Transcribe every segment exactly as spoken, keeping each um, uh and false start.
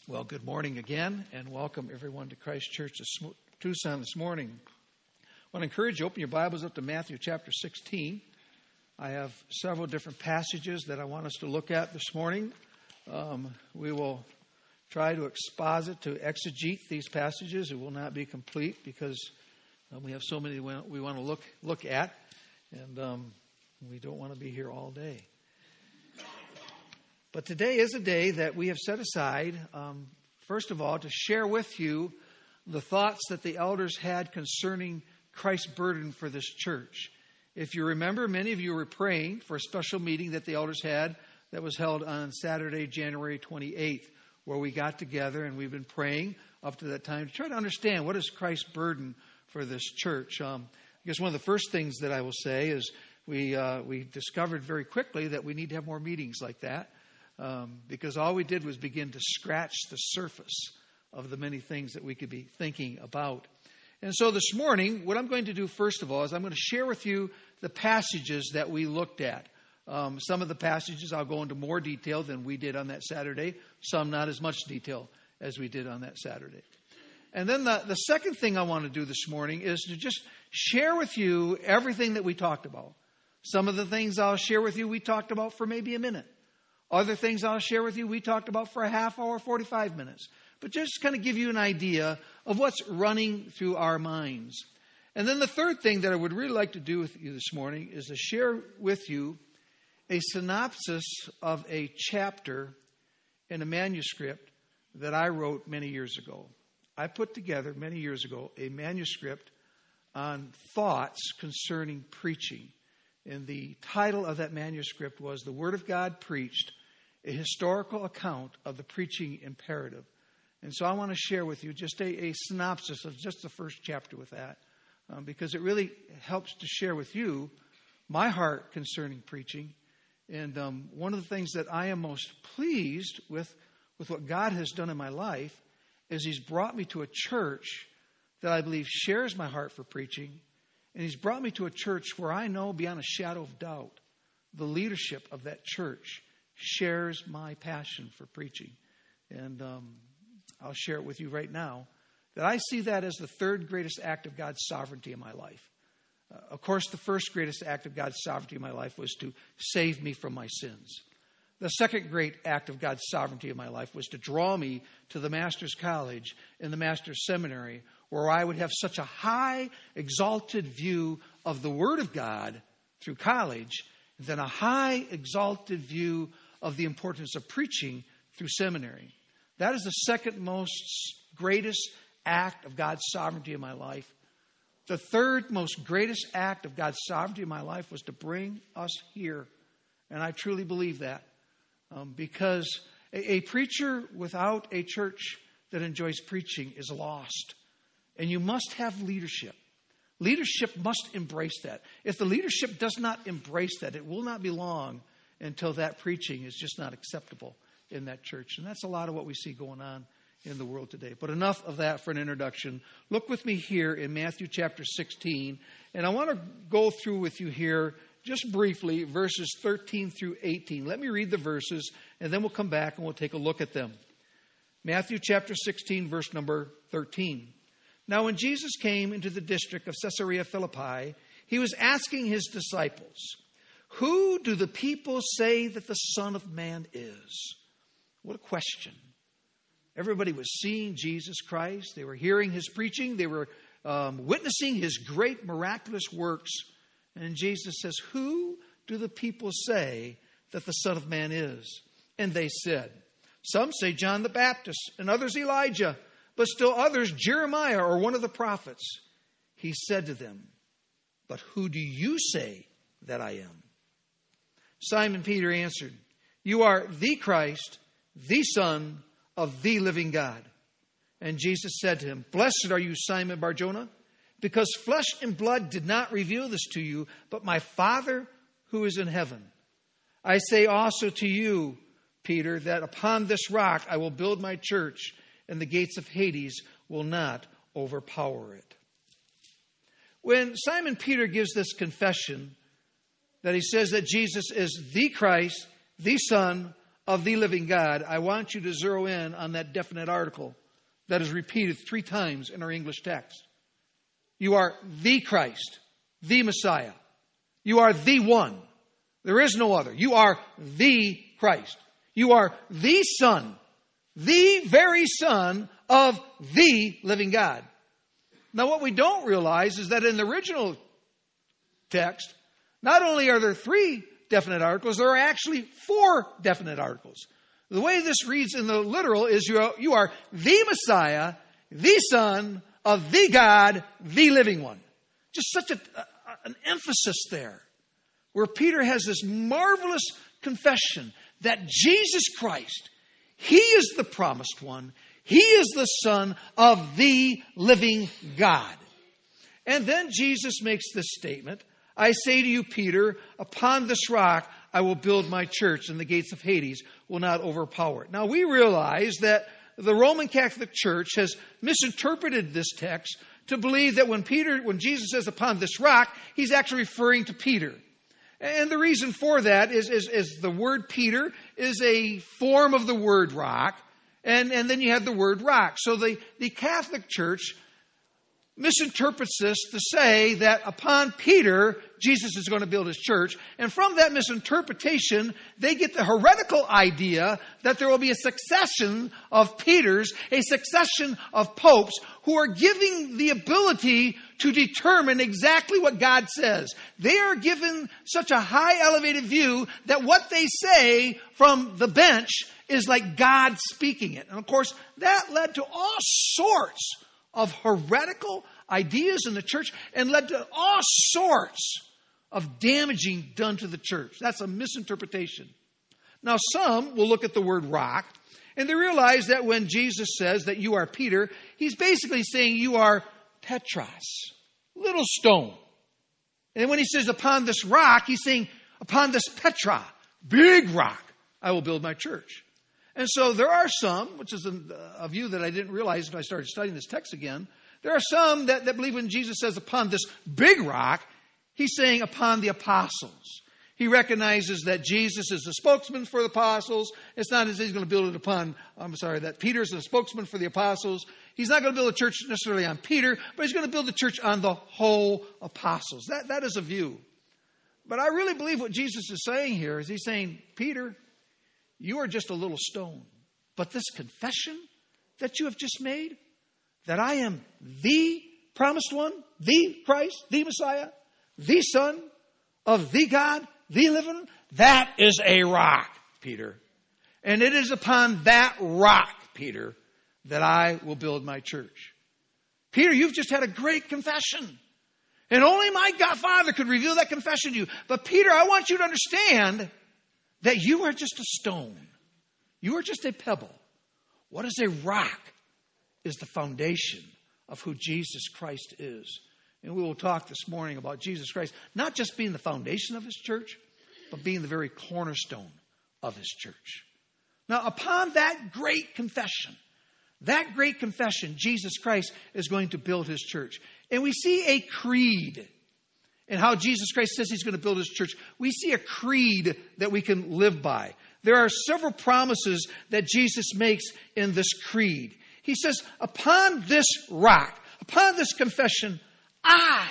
Well, good morning again, and welcome everyone to Christ Church of Tucson this morning. I want to encourage you, open your Bibles up to Matthew chapter sixteen. I have several different passages that I want us to look at this morning. Um, we will try to exposit, to exegete these passages. It will not be complete because um, we have so many we want to look look at, and um, we don't want to be here all day. But today is a day that we have set aside, um, first of all, to share with you the thoughts that the elders had concerning Christ's burden for this church. If you remember, many of you were praying for a special meeting that the elders had that was held on Saturday, January twenty-eighth, where we got together and we've been praying up to that time to try to understand what is Christ's burden for this church. Um, I guess one of the first things that I will say is we uh, we discovered very quickly that we need to have more meetings like that. Um, because all we did was begin to scratch the surface of the many things that we could be thinking about. And so this morning, what I'm going to do first of all is I'm going to share with you the passages that we looked at. Um, some of the passages I'll go into more detail than we did on that Saturday. Some not as much detail as we did on that Saturday. And then the, the second thing I want to do this morning is to just share with you everything that we talked about. Some of the things I'll share with you we talked about for maybe a minute. Other things I'll share with you we talked about for a half hour, forty-five minutes. But just kind of give you an idea of what's running through our minds. And then the third thing that I would really like to do with you this morning is to share with you a synopsis of a chapter in a manuscript that I wrote many years ago. I put together many years ago a manuscript on thoughts concerning preaching. And the title of that manuscript was The Word of God Preached, a historical account of the preaching imperative. And so I want to share with you just a, a synopsis of just the first chapter with that, um, because it really helps to share with you my heart concerning preaching. And um, one of the things that I am most pleased with, with what God has done in my life is He's brought me to a church that I believe shares my heart for preaching. And He's brought me to a church where I know beyond a shadow of doubt the leadership of that church shares my passion for preaching. And um, I'll share it with you right now, that I see that as the third greatest act of God's sovereignty in my life. Uh, of course, the first greatest act of God's sovereignty in my life was to save me from my sins. The second great act of God's sovereignty in my life was to draw me to the Master's College and the Master's Seminary, where I would have such a high, exalted view of the Word of God through college, than a high, exalted view of the importance of preaching through seminary. That is the second most greatest act of God's sovereignty in my life. The third most greatest act of God's sovereignty in my life was to bring us here. And I truly believe that. Um, because a, a preacher without a church that enjoys preaching is lost. And you must have leadership. Leadership must embrace that. If the leadership does not embrace that, it will not be long until that preaching is just not acceptable in that church. And that's a lot of what we see going on in the world today. But enough of that for an introduction. Look with me here in Matthew chapter sixteen. And I want to go through with you here just briefly verses thirteen through eighteen. Let me read the verses and then we'll come back and we'll take a look at them. Matthew chapter sixteen, verse number thirteen. Now, when Jesus came into the district of Caesarea Philippi, He was asking His disciples, "Who do the people say that the Son of Man is?" What a question. Everybody was seeing Jesus Christ. They were hearing His preaching. They were um, witnessing His great miraculous works. And Jesus says, "Who do the people say that the Son of Man is?" And they said, "Some say John the Baptist, and others Elijah, but still others Jeremiah or one of the prophets." He said to them, "But who do you say that I am?" Simon Peter answered, "You are the Christ, the Son of the living God." And Jesus said to him, "Blessed are you, Simon Bar-Jonah, because flesh and blood did not reveal this to you, but my Father who is in heaven. I say also to you, Peter, that upon this rock I will build my church, and the gates of Hades will not overpower it." When Simon Peter gives this confession, that he says that Jesus is the Christ, the Son of the living God, I want you to zero in on that definite article that is repeated three times in our English text. You are the Christ, the Messiah. You are the one. There is no other. You are the Christ. You are the Son, the very Son of the living God. Now, what we don't realize is that in the original text, not only are there three definite articles, there are actually four definite articles. The way this reads in the literal is you are, you are the Messiah, the Son of the God, the living one. Just such a, a, an emphasis there, where Peter has this marvelous confession that Jesus Christ, He is the promised one. He is the Son of the living God. And then Jesus makes this statement, I say to you, Peter, upon this rock I will build my church, and the gates of Hades will not overpower it. Now, we realize that the Roman Catholic Church has misinterpreted this text to believe that when Peter, when Jesus says upon this rock, He's actually referring to Peter. And the reason for that is, is, is the word Peter is a form of the word rock, and, and then you have the word rock. So the, the Catholic Church misinterprets this to say that upon Peter, Jesus is going to build His church. And from that misinterpretation, they get the heretical idea that there will be a succession of Peters, a succession of popes who are giving the ability to determine exactly what God says. They are given such a high elevated view that what they say from the bench is like God speaking it. And of course, that led to all sorts of heretical ideas in the church and led to all sorts of damaging done to the church. That's a misinterpretation. Now, some will look at the word rock and they realize that when Jesus says that you are Peter, He's basically saying you are Petros, little stone. And when He says upon this rock, He's saying upon this Petra, big rock, I will build my church. And so there are some, which is a, a view that I didn't realize until I started studying this text again. There are some that, that believe when Jesus says upon this big rock, He's saying upon the apostles. He recognizes that Jesus is the spokesman for the apostles. It's not as if He's going to build it upon, I'm sorry, that Peter is the spokesman for the apostles. He's not going to build a church necessarily on Peter, but He's going to build the church on the whole apostles. That, that is a view. But I really believe what Jesus is saying here is He's saying, Peter, you are just a little stone. But this confession that you have just made, that I am the promised one, the Christ, the Messiah, the Son of the God, the living one, that is a rock, Peter. And it is upon that rock, Peter, that I will build my church. Peter, you've just had a great confession. And only my God Father could reveal that confession to you. But Peter, I want you to understand that you are just a stone. You are just a pebble. What is a rock is the foundation of who Jesus Christ is. And we will talk this morning about Jesus Christ, not just being the foundation of His church, but being the very cornerstone of His church. Now, upon that great confession, that great confession, Jesus Christ is going to build His church. And we see a creed. And how Jesus Christ says He's going to build His church. We see a creed that we can live by. There are several promises that Jesus makes in this creed. He says, upon this rock, upon this confession, I,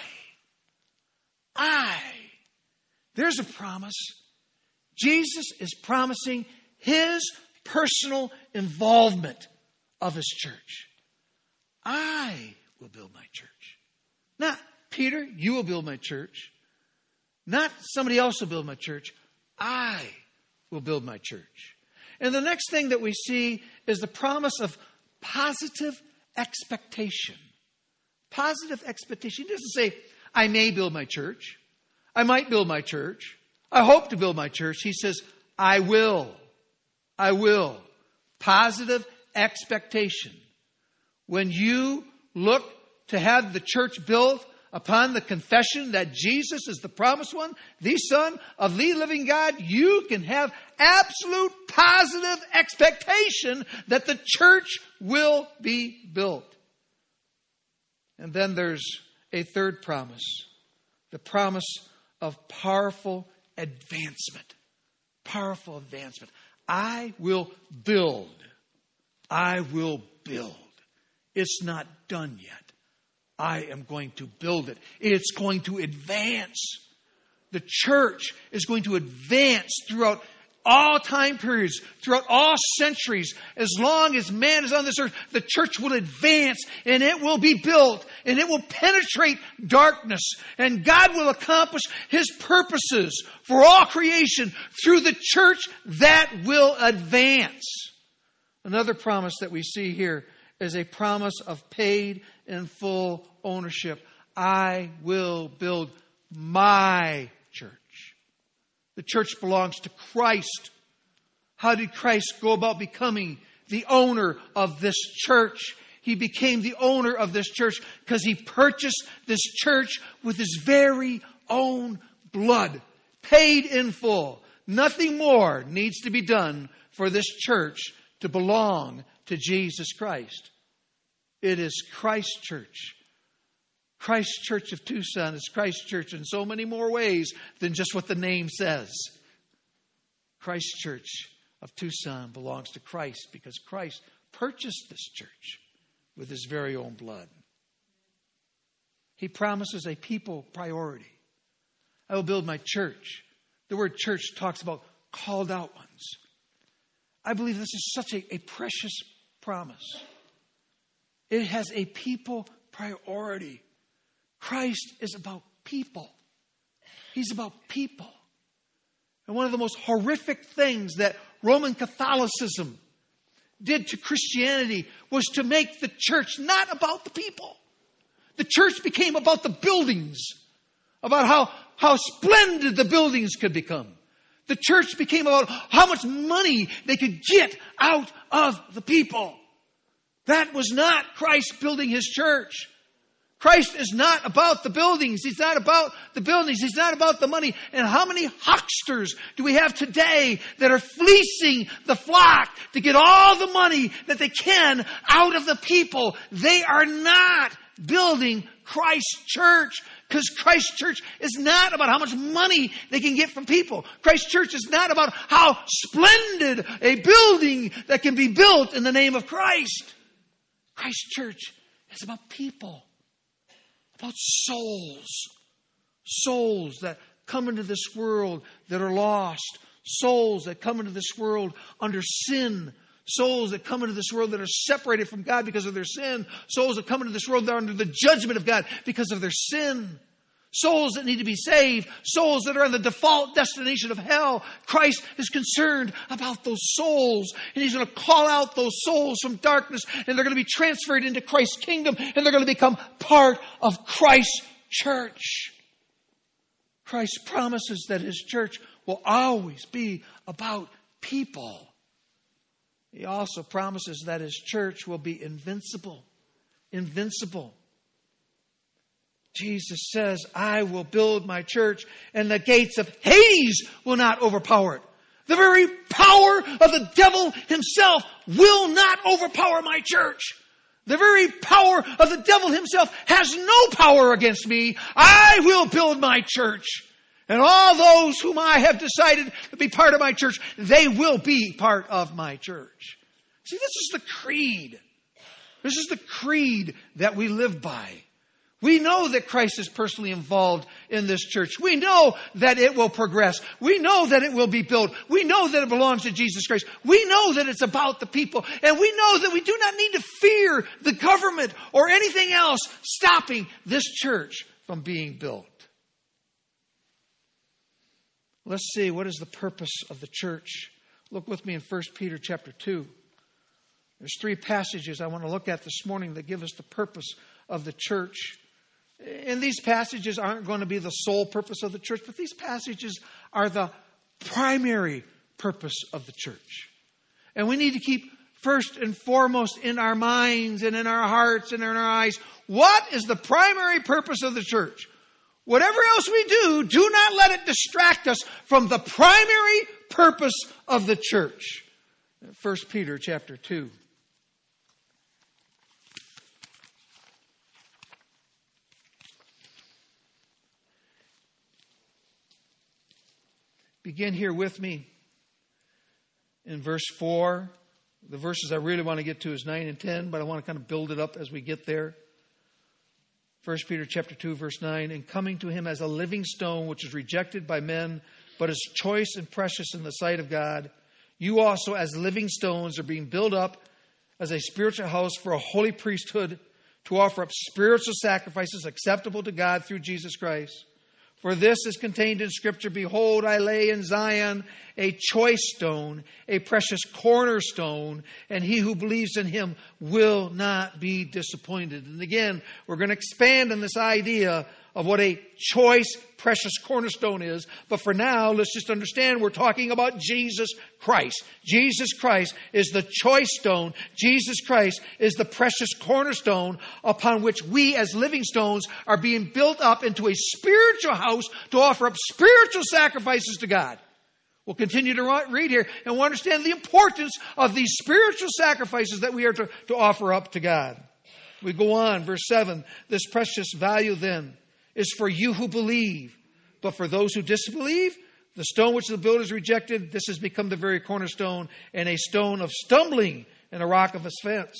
I, there's a promise. Jesus is promising His personal involvement of His church. I will build my church. Not Peter, you will build my church. Not somebody else will build my church. I will build my church. And the next thing that we see is the promise of positive expectation. Positive expectation. He doesn't say, I may build my church. I might build my church. I hope to build my church. He says, I will. I will. Positive expectation. When you look to have the church built upon the confession that Jesus is the promised one, the Son of the living God, you can have absolute positive expectation that the church will be built. And then there's a third promise, the promise of powerful advancement. Powerful advancement. I will build. I will build. It's not done yet. I am going to build it. It's going to advance. The church is going to advance throughout all time periods, throughout all centuries. As long as man is on this earth, the church will advance and it will be built and it will penetrate darkness. And God will accomplish His purposes for all creation through the church that will advance. Another promise that we see here is a promise of paid and full ownership. I will build my church. The church belongs to Christ. How did Christ go about becoming the owner of this church? He became the owner of this church because He purchased this church with His very own blood, paid in full. Nothing more needs to be done for this church to belong to Jesus Christ. It is Christ's church. Christ Church of Tucson is Christ Church in so many more ways than just what the name says. Christ Church of Tucson belongs to Christ because Christ purchased this church with His very own blood. He promises a people priority. I will build my church. The word church talks about called out ones. I believe this is such a, a precious promise. It has a people priority. Christ is about people. He's about people. And one of the most horrific things that Roman Catholicism did to Christianity was to make the church not about the people. The church became about the buildings, about how, how splendid the buildings could become. The church became about how much money they could get out of the people. That was not Christ building His church. Christ is not about the buildings. He's not about the buildings. He's not about the money. And how many hucksters do we have today that are fleecing the flock to get all the money that they can out of the people? They are not building Christ's church, because Christ's church is not about how much money they can get from people. Christ's church is not about how splendid a building that can be built in the name of Christ. Christ's church is about people. About souls. Souls that come into this world that are lost. Souls that come into this world under sin. Souls that come into this world that are separated from God because of their sin. Souls that come into this world that are under the judgment of God because of their sin. Souls that need to be saved. Souls that are on the default destination of hell. Christ is concerned about those souls. And He's going to call out those souls from darkness. And they're going to be transferred into Christ's kingdom. And they're going to become part of Christ's church. Christ promises that His church will always be about people. He also promises that His church will be invincible. Invincible. Jesus says, I will build my church and the gates of Hades will not overpower it. The very power of the devil himself will not overpower my church. The very power of the devil himself has no power against me. I will build my church. And all those whom I have decided to be part of my church, they will be part of my church. See, this is the creed. This is the creed that we live by. We know that Christ is personally involved in this church. We know that it will progress. We know that it will be built. We know that it belongs to Jesus Christ. We know that it's about the people. And we know that we do not need to fear the government or anything else stopping this church from being built. Let's see, what is the purpose of the church? Look with me in First Peter chapter two. There's three passages I want to look at this morning that give us the purpose of the church. And these passages aren't going to be the sole purpose of the church, but these passages are the primary purpose of the church. And we need to keep first and foremost in our minds and in our hearts and in our eyes, what is the primary purpose of the church? Whatever else we do, do not let it distract us from the primary purpose of the church. First Peter chapter two. Begin here with me in verse four. The verses I really want to get to is nine and ten, but I want to kind of build it up as we get there. First Peter chapter two, verse nine, and coming to him as a living stone, which is rejected by men, but is choice and precious in the sight of God. You also, as living stones, are being built up as a spiritual house for a holy priesthood, to offer up spiritual sacrifices acceptable to God through Jesus Christ. For this is contained in Scripture, behold, I lay in Zion a choice stone, a precious cornerstone, and he who believes in him will not be disappointed. And again, we're going to expand on this idea of what a choice, precious cornerstone is. But for now, let's just understand we're talking about Jesus Christ. Jesus Christ is the choice stone. Jesus Christ is the precious cornerstone upon which we as living stones are being built up into a spiritual house to offer up spiritual sacrifices to God. We'll continue to read here and we'll understand the importance of these spiritual sacrifices that we are to, to offer up to God. We go on, verse seven, this precious value then is for you who believe. But for those who disbelieve, the stone which the builders rejected, this has become the very cornerstone, and a stone of stumbling and a rock of offense.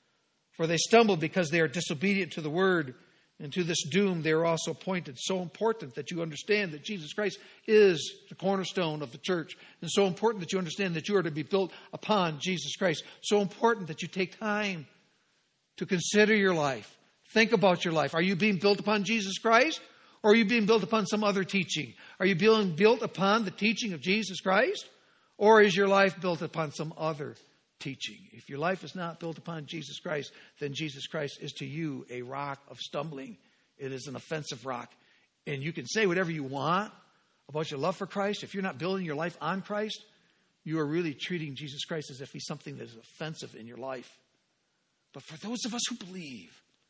For they stumble because they are disobedient to the word, and to this doom they are also appointed. So important that you understand that Jesus Christ is the cornerstone of the church. And so important that you understand that you are to be built upon Jesus Christ. So important that you take time to consider your life. Think about your life. Are you being built upon Jesus Christ? Or are you being built upon some other teaching? Are you being built upon the teaching of Jesus Christ? Or is your life built upon some other teaching? If your life is not built upon Jesus Christ, then Jesus Christ is to you a rock of stumbling. It is an offensive rock. And you can say whatever you want about your love for Christ. If you're not building your life on Christ, you are really treating Jesus Christ as if he's something that is offensive in your life. But for those of us who believe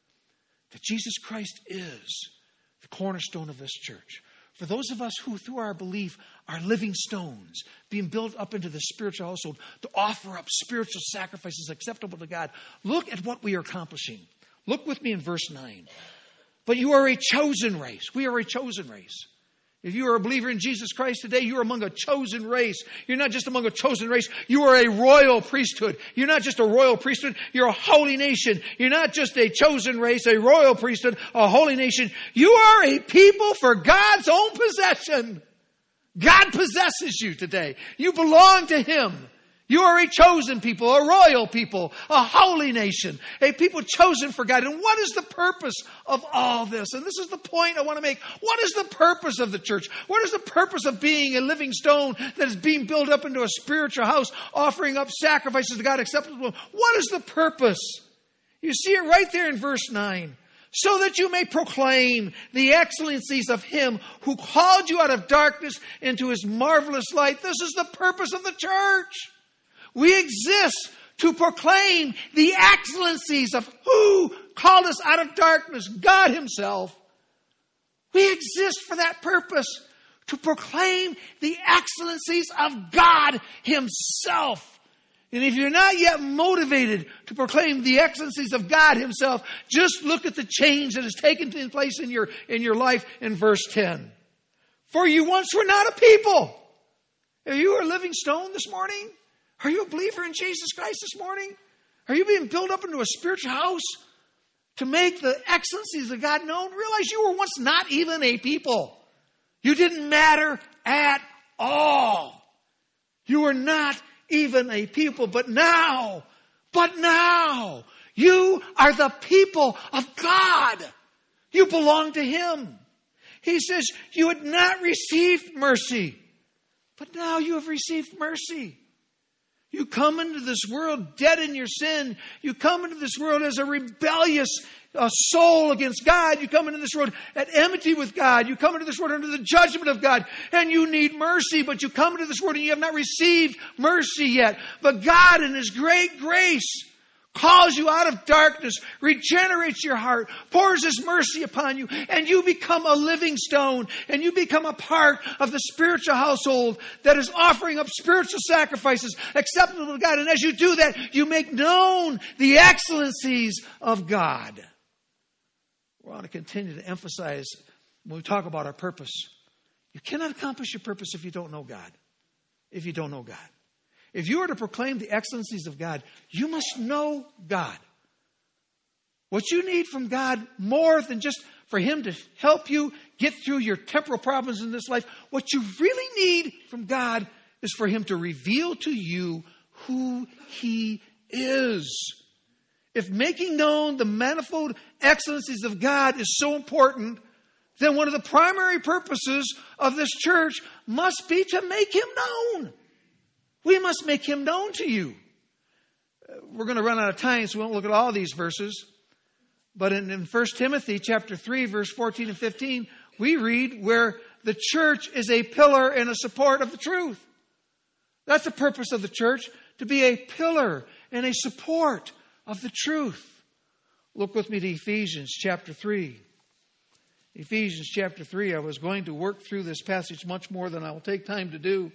that Jesus Christ is the cornerstone of this church, for those of us who, through our belief, are living stones, being built up into the spiritual household to offer up spiritual sacrifices acceptable to God, look at what we are accomplishing. Look with me in verse nine. But you are a chosen race. We are a chosen race. If you are a believer in Jesus Christ today, you are among a chosen race. You're not just among a chosen race. You are a royal priesthood. You're not just a royal priesthood. You're a holy nation. You're not just a chosen race, a royal priesthood, a holy nation. You are a people for God's own possession. God possesses you today. You belong to him. You are a chosen people, a royal people, a holy nation, a people chosen for God. And what is the purpose of all this? And this is the point I want to make. What is the purpose of the church? What is the purpose of being a living stone that is being built up into a spiritual house, offering up sacrifices to God acceptable? What is the purpose? You see it right there in verse nine. So that you may proclaim the excellencies of him who called you out of darkness into his marvelous light. This is the purpose of the church. We exist to proclaim the excellencies of who called us out of darkness, God himself. We exist for that purpose, to proclaim the excellencies of God himself. And if you're not yet motivated to proclaim the excellencies of God himself, just look at the change that has taken place in your, in your life in verse ten. For you once were not a people. Are you a living stone this morning? Are you a believer in Jesus Christ this morning? Are you being built up into a spiritual house to make the excellencies of God known? Realize you were once not even a people. You didn't matter at all. You were not even a people. But now, but now, you are the people of God. You belong to him. He says you had not received mercy, but now you have received mercy. You come into this world dead in your sin. You come into this world as a rebellious uh, soul against God. You come into this world at enmity with God. You come into this world under the judgment of God. And you need mercy. But you come into this world and you have not received mercy yet. But God in his great grace calls you out of darkness, regenerates your heart, pours his mercy upon you, and you become a living stone, and you become a part of the spiritual household that is offering up spiritual sacrifices acceptable to God. And as you do that, you make known the excellencies of God. We want to continue to emphasize when we talk about our purpose. You cannot accomplish your purpose if you don't know God. If you don't know God. If you are to proclaim the excellencies of God, you must know God. What you need from God, more than just for Him to help you get through your temporal problems in this life, what you really need from God is for Him to reveal to you who He is. If making known the manifold excellencies of God is so important, then one of the primary purposes of this church must be to make Him known. We must make Him known to you. We're going to run out of time, so we won't look at all these verses. But in, in First Timothy chapter three, verse fourteen and fifteen, we read where the church is a pillar and a support of the truth. That's the purpose of the church, to be a pillar and a support of the truth. Look with me to Ephesians chapter three. Ephesians chapter three. I was going to work through this passage much more than I will take time to do.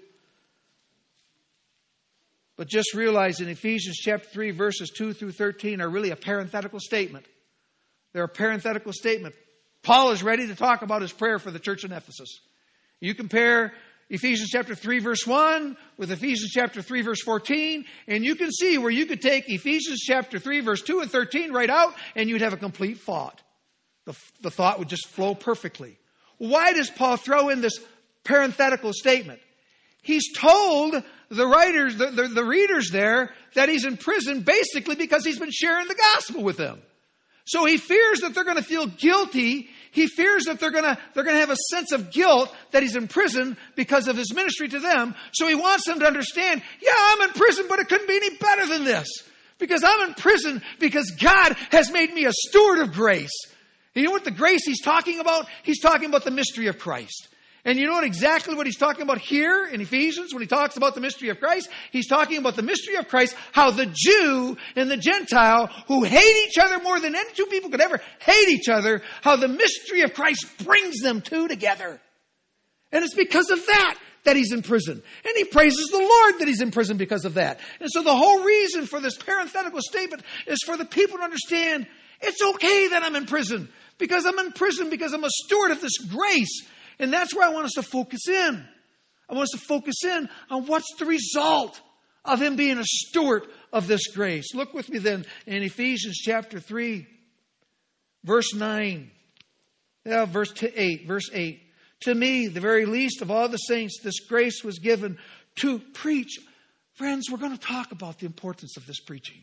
But just realize in Ephesians chapter three, verses two through thirteen are really a parenthetical statement. They're a parenthetical statement. Paul is ready to talk about his prayer for the church in Ephesus. You compare Ephesians chapter three, verse one with Ephesians chapter three, verse fourteen, and you can see where you could take Ephesians chapter three, verse two and thirteen right out, and you'd have a complete thought. The, the thought would just flow perfectly. Why does Paul throw in this parenthetical statement? He's told the writers, the, the, the readers there, that he's in prison basically because he's been sharing the gospel with them. So he fears that they're going to feel guilty. He fears that they're going to, they're going to have a sense of guilt that he's in prison because of his ministry to them. So he wants them to understand, yeah, I'm in prison, but it couldn't be any better than this. Because I'm in prison because God has made me a steward of grace. And you know what the grace he's talking about? He's talking about the mystery of Christ. And you know what exactly what he's talking about here in Ephesians when he talks about the mystery of Christ? He's talking about the mystery of Christ, how the Jew and the Gentile who hate each other more than any two people could ever hate each other, how the mystery of Christ brings them two together. And it's because of that that he's in prison. And he praises the Lord that he's in prison because of that. And so the whole reason for this parenthetical statement is for the people to understand it's okay that I'm in prison. Because I'm in prison because I'm a steward of this grace. And that's where I want us to focus in. I want us to focus in on what's the result of him being a steward of this grace. Look with me then in Ephesians chapter three, verse nine. Yeah, verse eight, verse eight. To me, the very least of all the saints, this grace was given to preach. Friends, we're going to talk about the importance of this preaching.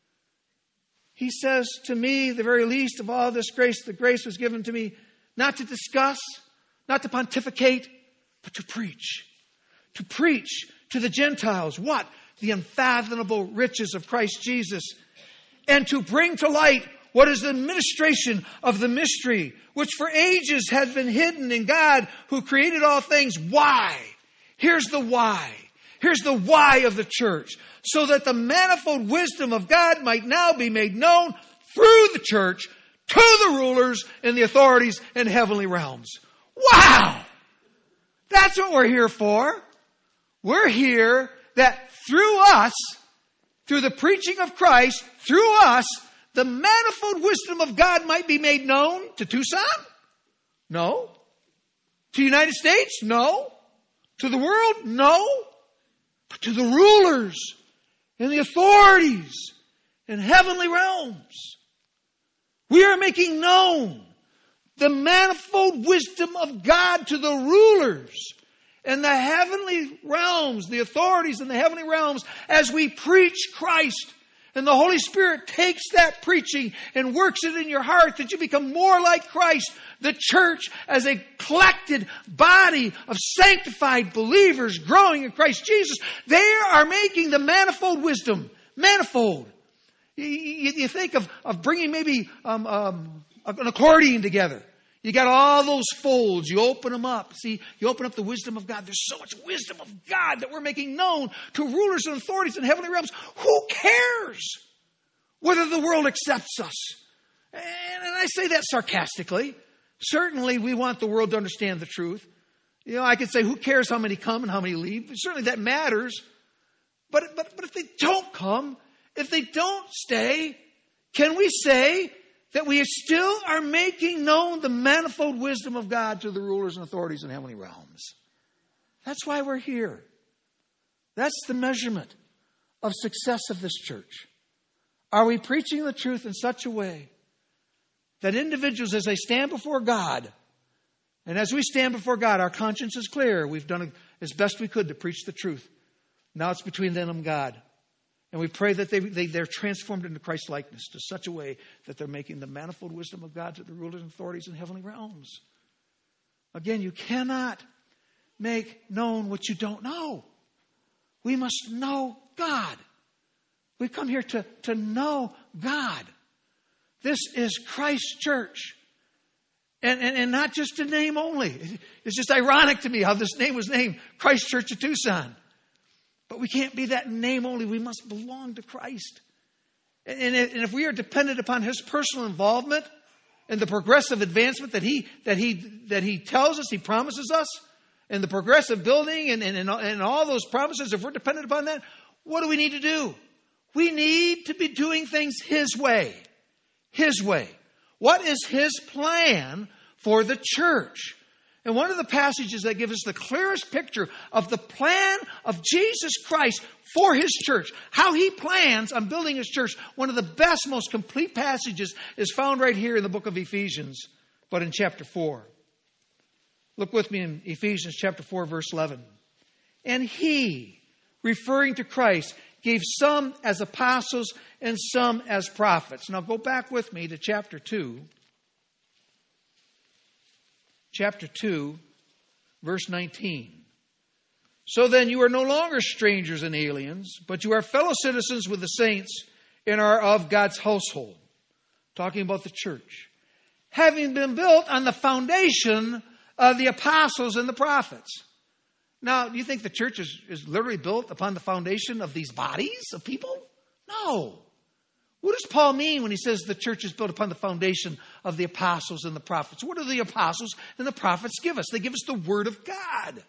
He says, to me, the very least of all this grace, the grace was given to me not to discuss, not to pontificate, but to preach. To preach to the Gentiles what? The unfathomable riches of Christ Jesus. And to bring to light what is the administration of the mystery, which for ages had been hidden in God who created all things. Why? Here's the why. Here's the why of the church. So that the manifold wisdom of God might now be made known through the church to the rulers and the authorities in heavenly realms. Wow! That's what we're here for. We're here that through us, through the preaching of Christ, through us, the manifold wisdom of God might be made known to Tucson? No. To the United States? No. To the world? No. But to the rulers and the authorities in heavenly realms. We are making known the manifold wisdom of God to the rulers and the heavenly realms, the authorities in the heavenly realms, as we preach Christ. And the Holy Spirit takes that preaching and works it in your heart that you become more like Christ. The church as a collected body of sanctified believers growing in Christ Jesus, they are making the manifold wisdom. Manifold. You, you, you think of, of bringing maybe um, um, an accordion together. You got all those folds. You open them up. See, you open up the wisdom of God. There's so much wisdom of God that we're making known to rulers and authorities in heavenly realms. Who cares whether the world accepts us? And, and I say that sarcastically. Certainly, we want the world to understand the truth. You know, I could say, who cares how many come and how many leave? Certainly that matters. But, but, but if they don't come, if they don't stay, can we say that we still are making known the manifold wisdom of God to the rulers and authorities in heavenly realms? That's why we're here. That's the measurement. of success of this church? Are we preaching the truth in such a way that individuals, as they stand before God, and as we stand before God, our conscience is clear. We've done as best we could to preach the truth. Now it's between them and God. And we pray that they, they, they're transformed into Christ's likeness to such a way that they're making the manifold wisdom of God to the rulers and authorities in heavenly realms. Again, you cannot make known what you don't know. We must know God. We come here to, to know God. This is Christ's church. And, and, and not just a name only. It's just ironic to me how this name was named Christ Church of Tucson. But we can't be that name only. We must belong to Christ. And, and if we are dependent upon His personal involvement and the progressive advancement that He that He that He tells us, He promises us, and the progressive building and, and, and all those promises, if we're dependent upon that, what do we need to do? We need to be doing things His way. His way. What is His plan for the church? And one of the passages that gives us the clearest picture of the plan of Jesus Christ for His church, how He plans on building His church, one of the best, most complete passages is found right here in the book of Ephesians, but in chapter four. Look with me in Ephesians chapter four, verse eleven. And He, referring to Christ, gave some as apostles and some as prophets. Now go back with me to chapter two. Chapter two, verse nineteen. So then you are no longer strangers and aliens, but you are fellow citizens with the saints and are of God's household. Talking about the church. Having been built on the foundation of the apostles and the prophets. Now, do you think the church is, is literally built upon the foundation of these bodies of people? No. What does Paul mean when he says the church is built upon the foundation of the apostles and the prophets? What do the apostles and the prophets give us? They give us the Word of God.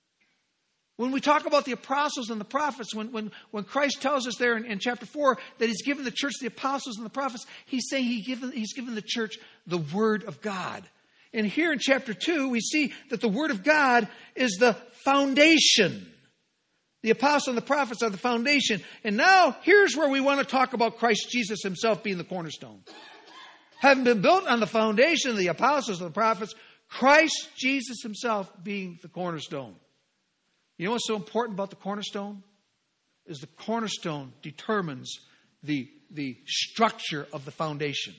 When we talk about the apostles and the prophets, when, when, when Christ tells us there in, in chapter four that He's given the church the apostles and the prophets, He's saying he given, He's given the church the Word of God. And here in chapter two, we see that the Word of God is the foundation. The apostles and the prophets are the foundation. And now, here's where we want to talk about Christ Jesus Himself being the cornerstone. Having been built on the foundation of the apostles and the prophets, Christ Jesus Himself being the cornerstone. You know what's so important about the cornerstone? Is the cornerstone determines the, the structure of the foundation.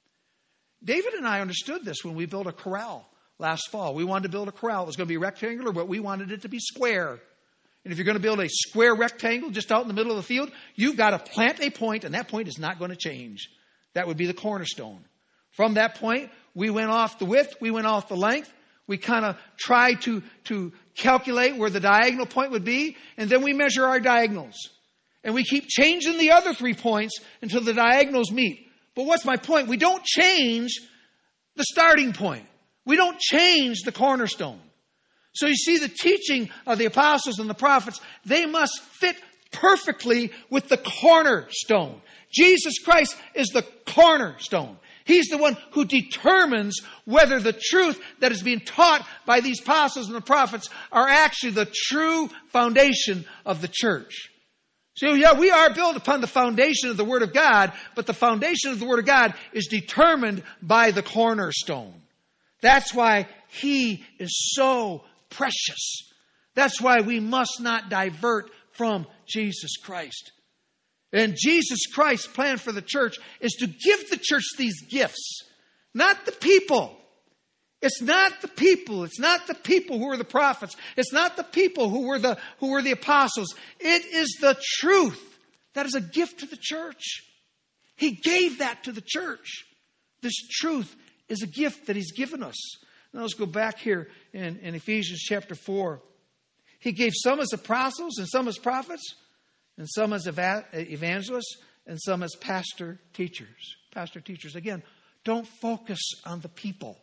David and I understood this when we built a corral last fall. We wanted to build a corral. It was going to be rectangular, but we wanted it to be square. And if you're going to build a square rectangle just out in the middle of the field, you've got to plant a point, and that point is not going to change. That would be the cornerstone. From that point, we went off the width, we went off the length. We kind of tried to, to calculate where the diagonal point would be, and then we measure our diagonals. And we keep changing the other three points until the diagonals meet. But what's my point? We don't change the starting point. We don't change the cornerstone. So you see the teaching of the apostles and the prophets, they must fit perfectly with the cornerstone. Jesus Christ is the cornerstone. He's the one who determines whether the truth that is being taught by these apostles and the prophets are actually the true foundation of the church. So yeah, we are built upon the foundation of the Word of God, but the foundation of the Word of God is determined by the cornerstone. That's why He is so precious. That's why we must not divert from Jesus Christ. And Jesus Christ's plan for the church is to give the church these gifts. Not the people. It's not the people. It's not the people who are the prophets. It's not the people who were the, who were the apostles. It is the truth that is a gift to the church. He gave that to the church. This truth is a gift that He's given us. Now let's go back here in, in Ephesians chapter four. He gave some as apostles and some as prophets and some as eva- evangelists and some as pastor teachers. Pastor teachers. Again, don't focus on the people.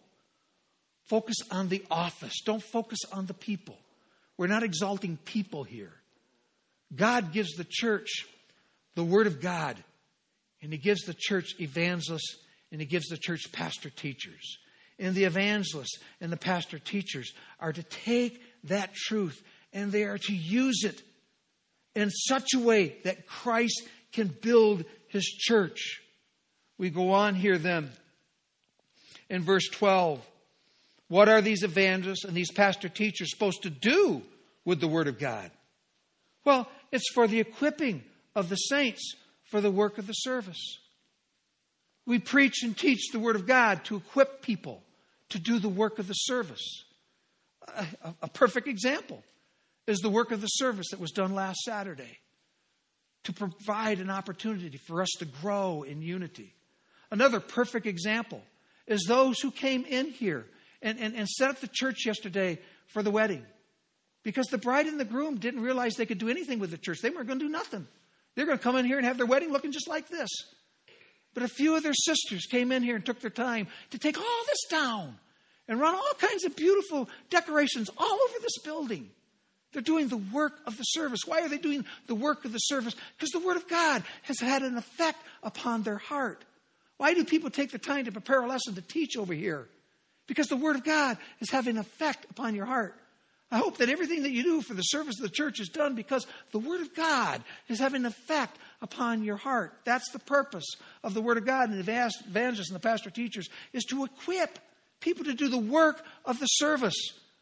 Focus on the office. Don't focus on the people. We're not exalting people here. God gives the church the Word of God. And He gives the church evangelists and He gives the church pastor teachers. And the evangelists and the pastor teachers are to take that truth and they are to use it in such a way that Christ can build His church. We go on here then in verse twelve. What are these evangelists and these pastor teachers supposed to do with the Word of God? Well, it's for the equipping of the saints for the work of the service. We preach and teach the Word of God to equip people to do the work of the service. A, a, a perfect example is the work of the service that was done last Saturday to provide an opportunity for us to grow in unity. Another perfect example is those who came in here and, and, and set up the church yesterday for the wedding. Because the bride and the groom didn't realize they could do anything with the church. They weren't going to do nothing. They're going to come in here and have their wedding looking just like this. But a few of their sisters came in here and took their time to take all this down and run all kinds of beautiful decorations all over this building. They're doing the work of the service. Why are they doing the work of the service? Because the Word of God has had an effect upon their heart. Why do people take the time to prepare a lesson to teach over here? Because the Word of God is having an effect upon your heart. I hope that everything that you do for the service of the church is done because the Word of God is having an effect upon your heart. That's the purpose of the Word of God and the evangelists and the pastor teachers, is to equip people to do the work of the service.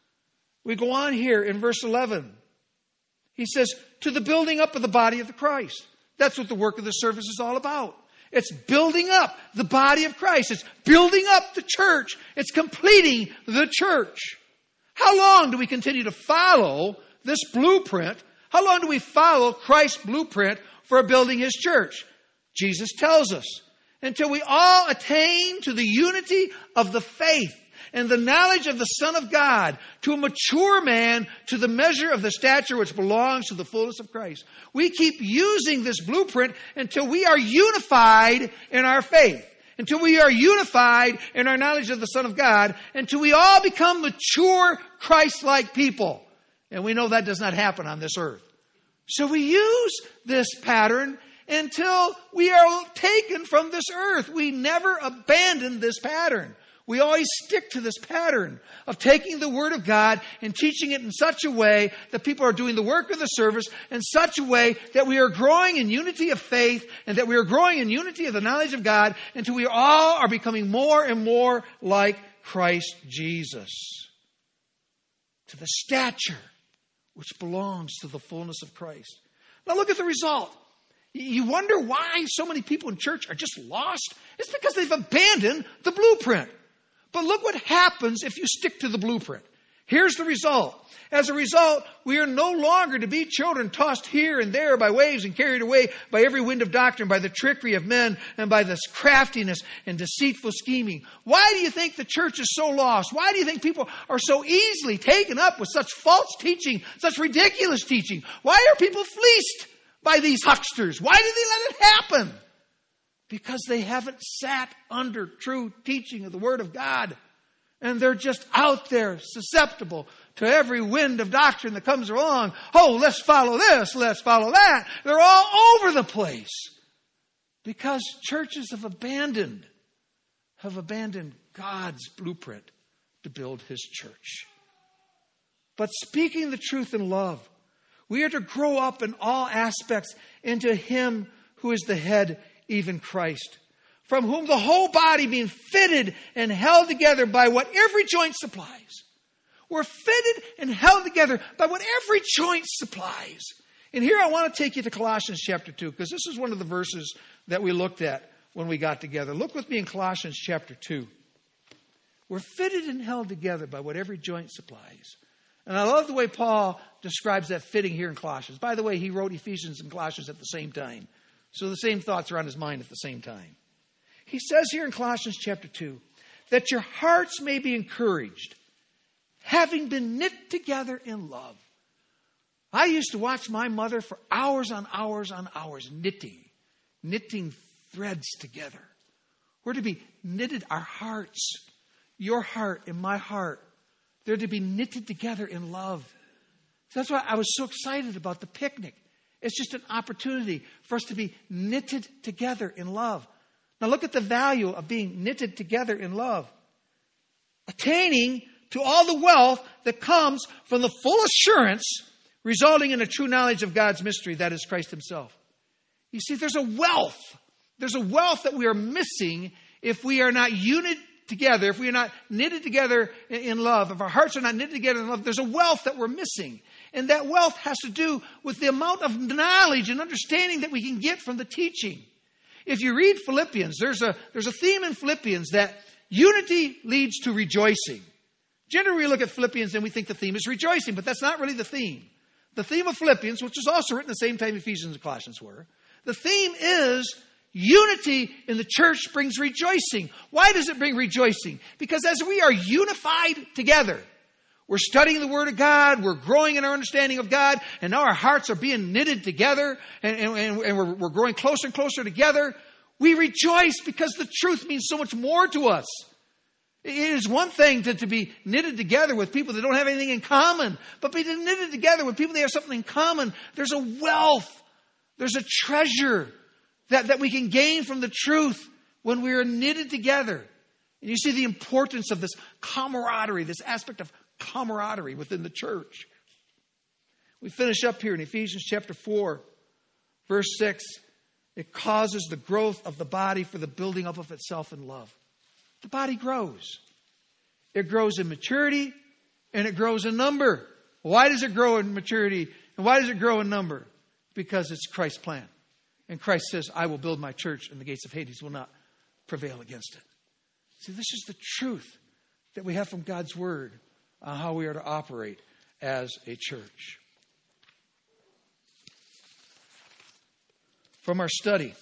We go on here in verse eleven. He says, to the building up of the body of the Christ. That's what the work of the service is all about. It's building up the body of Christ. It's building up the church. It's completing the church. How long do we continue to follow this blueprint? How long do we follow Christ's blueprint for building His church? Jesus tells us, until we all attain to the unity of the faith and the knowledge of the Son of God, to a mature man, to the measure of the stature which belongs to the fullness of Christ. We keep using this blueprint until we are unified in our faith, until we are unified in our knowledge of the Son of God, until we all become mature, Christ-like people. And we know that does not happen on this earth. So we use this pattern until we are taken from this earth. We never abandon this pattern. We always stick to this pattern of taking the Word of God and teaching it in such a way that people are doing the work of the service in such a way that we are growing in unity of faith and that we are growing in unity of the knowledge of God until we all are becoming more and more like Christ Jesus, to the stature which belongs to the fullness of Christ. Now look at the result. You wonder why so many people in church are just lost? It's because they've abandoned the blueprint. But look what happens if you stick to the blueprint. Here's the result. As a result, we are no longer to be children tossed here and there by waves and carried away by every wind of doctrine, by the trickery of men and by this craftiness and deceitful scheming. Why do you think the church is so lost? Why do you think people are so easily taken up with such false teaching, such ridiculous teaching? Why are people fleeced by these hucksters? Why do they let it happen? Because they haven't sat under true teaching of the Word of God. And they're just out there susceptible to every wind of doctrine that comes along. Oh, let's follow this, let's follow that. They're all over the place. Because churches have abandoned, have abandoned God's blueprint to build His church. But speaking the truth in love, we are to grow up in all aspects into Him who is the head, even Christ, from whom the whole body being fitted and held together by what every joint supplies. We're fitted and held together by what every joint supplies. And here I want to take you to Colossians chapter two, because this is one of the verses that we looked at when we got together. Look with me in Colossians chapter two. We're fitted and held together by what every joint supplies. And I love the way Paul describes that fitting here in Colossians. By the way, he wrote Ephesians and Colossians at the same time. So the same thoughts are on his mind at the same time. He says here in Colossians chapter two, that your hearts may be encouraged, having been knit together in love. I used to watch my mother for hours on hours on hours knitting, knitting threads together. We're to be knitted, our hearts, your heart and my heart. They're to be knitted together in love. So that's why I was so excited about the picnic. It's just an opportunity for us to be knitted together in love. Now look at the value of being knitted together in love. Attaining to all the wealth that comes from the full assurance resulting in a true knowledge of God's mystery, that is Christ himself. You see, there's a wealth. There's a wealth that we are missing if we are not united together, if we are not knitted together in love, if our hearts are not knitted together in love. There's a wealth that we're missing. And that wealth has to do with the amount of knowledge and understanding that we can get from the teaching. If you read Philippians, there's a, there's a theme in Philippians that unity leads to rejoicing. Generally, we look at Philippians and we think the theme is rejoicing, but that's not really the theme. The theme of Philippians, which was also written the same time Ephesians and Colossians were, the theme is unity in the church brings rejoicing. Why does it bring rejoicing? Because as we are unified together, we're studying the Word of God, we're growing in our understanding of God, and now our hearts are being knitted together, and, and, and we're, we're growing closer and closer together. We rejoice because the truth means so much more to us. It is one thing to, to be knitted together with people that don't have anything in common, but be knitted together with people that have something in common. There's a wealth, there's a treasure that, that we can gain from the truth when we are knitted together. And you see the importance of this camaraderie, this aspect of camaraderie within the church. We finish up here in Ephesians chapter four, verse six. It causes the growth of the body for the building up of itself in love. The body grows. It grows in maturity and it grows in number. Why does it grow in maturity and why does it grow in number? Because it's Christ's plan. And Christ says, I will build my church and the gates of Hades will not prevail against it. See, this is the truth that we have from God's Word on how we are to operate as a church. From our study,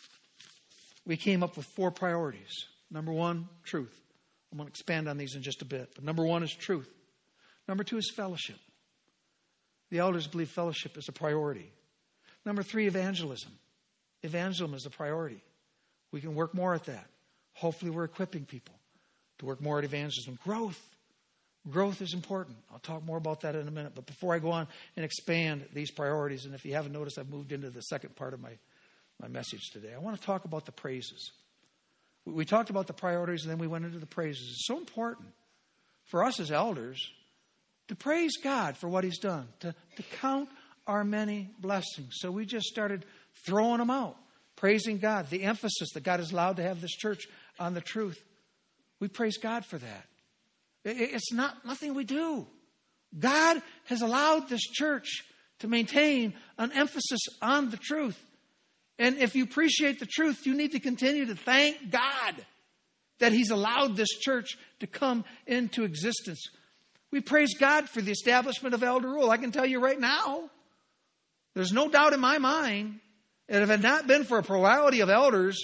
we came up with four priorities. Number one, truth. I'm going to expand on these in just a bit. But number one is truth. Number two is fellowship. The elders believe fellowship is a priority. Number three, evangelism. Evangelism is a priority. We can work more at that. Hopefully we're equipping people to work more at evangelism. Growth. Growth is important. I'll talk more about that in a minute. But before I go on and expand these priorities, and if you haven't noticed, I've moved into the second part of my, my message today. I want to talk about the praises. We talked about the priorities, and then we went into the praises. It's so important for us as elders to praise God for what He's done, to, to count our many blessings. So we just started throwing them out, praising God, the emphasis that God has allowed to have this church on the truth. We praise God for that. It's not nothing we do. God has allowed this church to maintain an emphasis on the truth. And if you appreciate the truth, you need to continue to thank God that He's allowed this church to come into existence. We praise God for the establishment of elder rule. I can tell you right now, there's no doubt in my mind that if it had not been for a plurality of elders,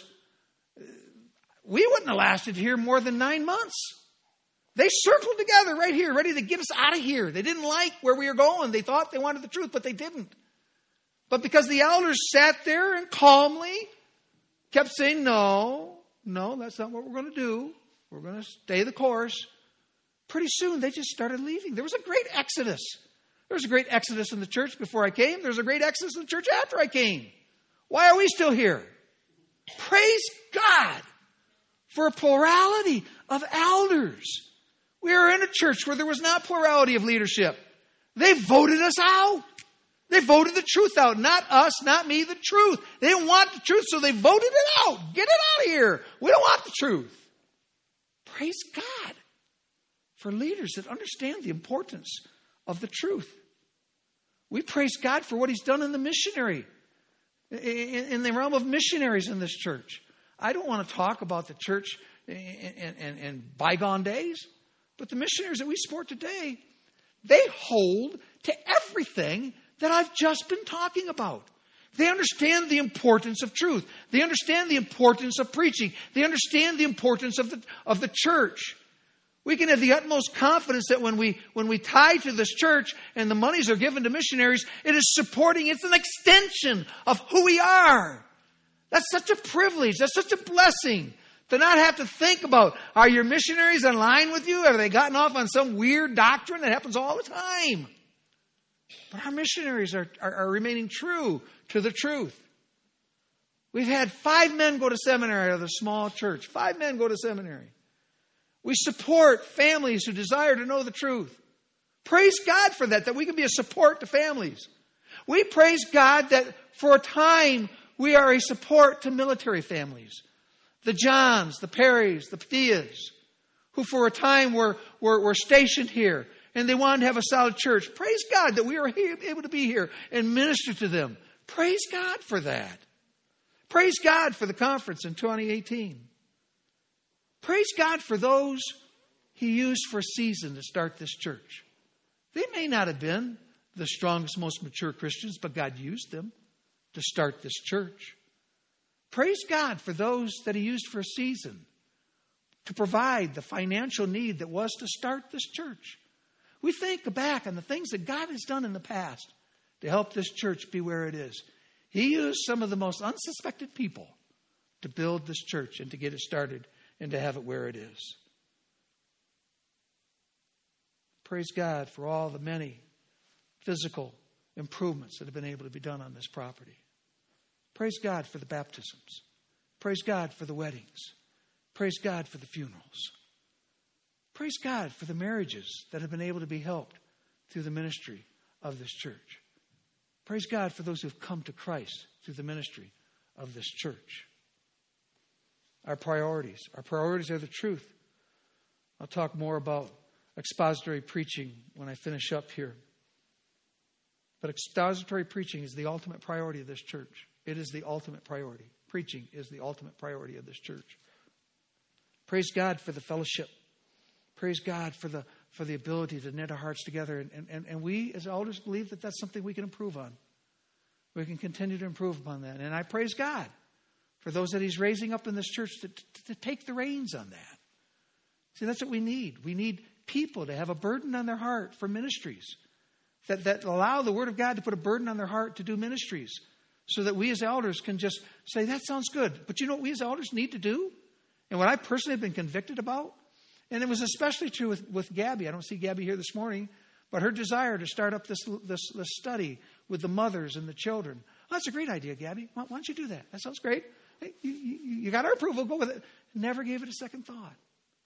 we wouldn't have lasted here more than nine months. They circled together right here, ready to get us out of here. They didn't like where we were going. They thought they wanted the truth, but they didn't. But because the elders sat there and calmly kept saying, no, no, that's not what we're going to do. We're going to stay the course. Pretty soon, they just started leaving. There was a great exodus. There was a great exodus in the church before I came. There was a great exodus in the church after I came. Why are we still here? Praise God for a plurality of elders. We are in a church where there was not plurality of leadership. They voted us out. They voted the truth out. Not us, not me, the truth. They didn't want the truth, so they voted it out. Get it out of here. We don't want the truth. Praise God for leaders that understand the importance of the truth. We praise God for what He's done in the missionary, in, in the realm of missionaries in this church. I don't want to talk about the church in, in, in, in bygone days, but the missionaries that we support today, they hold to everything that I've just been talking about. They understand the importance of truth. They understand the importance of preaching. They understand the importance of the, of the church. We can have the utmost confidence that when we, when we tie to this church and the monies are given to missionaries, it is supporting, it's an extension of who we are. That's such a privilege. That's such a blessing to not have to think about, are your missionaries in line with you? Have they gotten off on some weird doctrine that happens all the time? But our missionaries are, are, are remaining true to the truth. We've had five men go to seminary out of the small church. Five men go to seminary. We support families who desire to know the truth. Praise God for that, that we can be a support to families. We praise God that for a time we are a support to military families. The Johns, the Perrys, the Padillas, who for a time were, were, were stationed here and they wanted to have a solid church. Praise God that we are here, able to be here and minister to them. Praise God for that. Praise God for the conference in twenty eighteen. Praise God for those He used for a season to start this church. They may not have been the strongest, most mature Christians, but God used them to start this church. Praise God for those that He used for a season to provide the financial need that was to start this church. We think back on the things that God has done in the past to help this church be where it is. He used some of the most unsuspected people to build this church and to get it started and to have it where it is. Praise God for all the many physical improvements that have been able to be done on this property. Praise God for the baptisms. Praise God for the weddings. Praise God for the funerals. Praise God for the marriages that have been able to be helped through the ministry of this church. Praise God for those who have come to Christ through the ministry of this church. Our priorities. Our priorities are the truth. I'll talk more about expository preaching when I finish up here. But expository preaching is the ultimate priority of this church. It is the ultimate priority. Preaching is the ultimate priority of this church. Praise God for the fellowship. Praise God for the for the ability to knit our hearts together. And, and, and we as elders believe that that's something we can improve on. We can continue to improve upon that. And I praise God for those that He's raising up in this church to, to, to take the reins on that. See, that's what we need. We need people to have a burden on their heart for ministries. That, that allow the Word of God to put a burden on their heart to do ministries. So that we as elders can just say, that sounds good. But you know what we as elders need to do? And what I personally have been convicted about? And it was especially true with, with Gabby. I don't see Gabby here this morning. But her desire to start up this, this, this study with the mothers and the children. Oh, that's a great idea, Gabby. Why, why don't you do that? That sounds great. Hey, you, you, you got our approval. Go with it. Never gave it a second thought.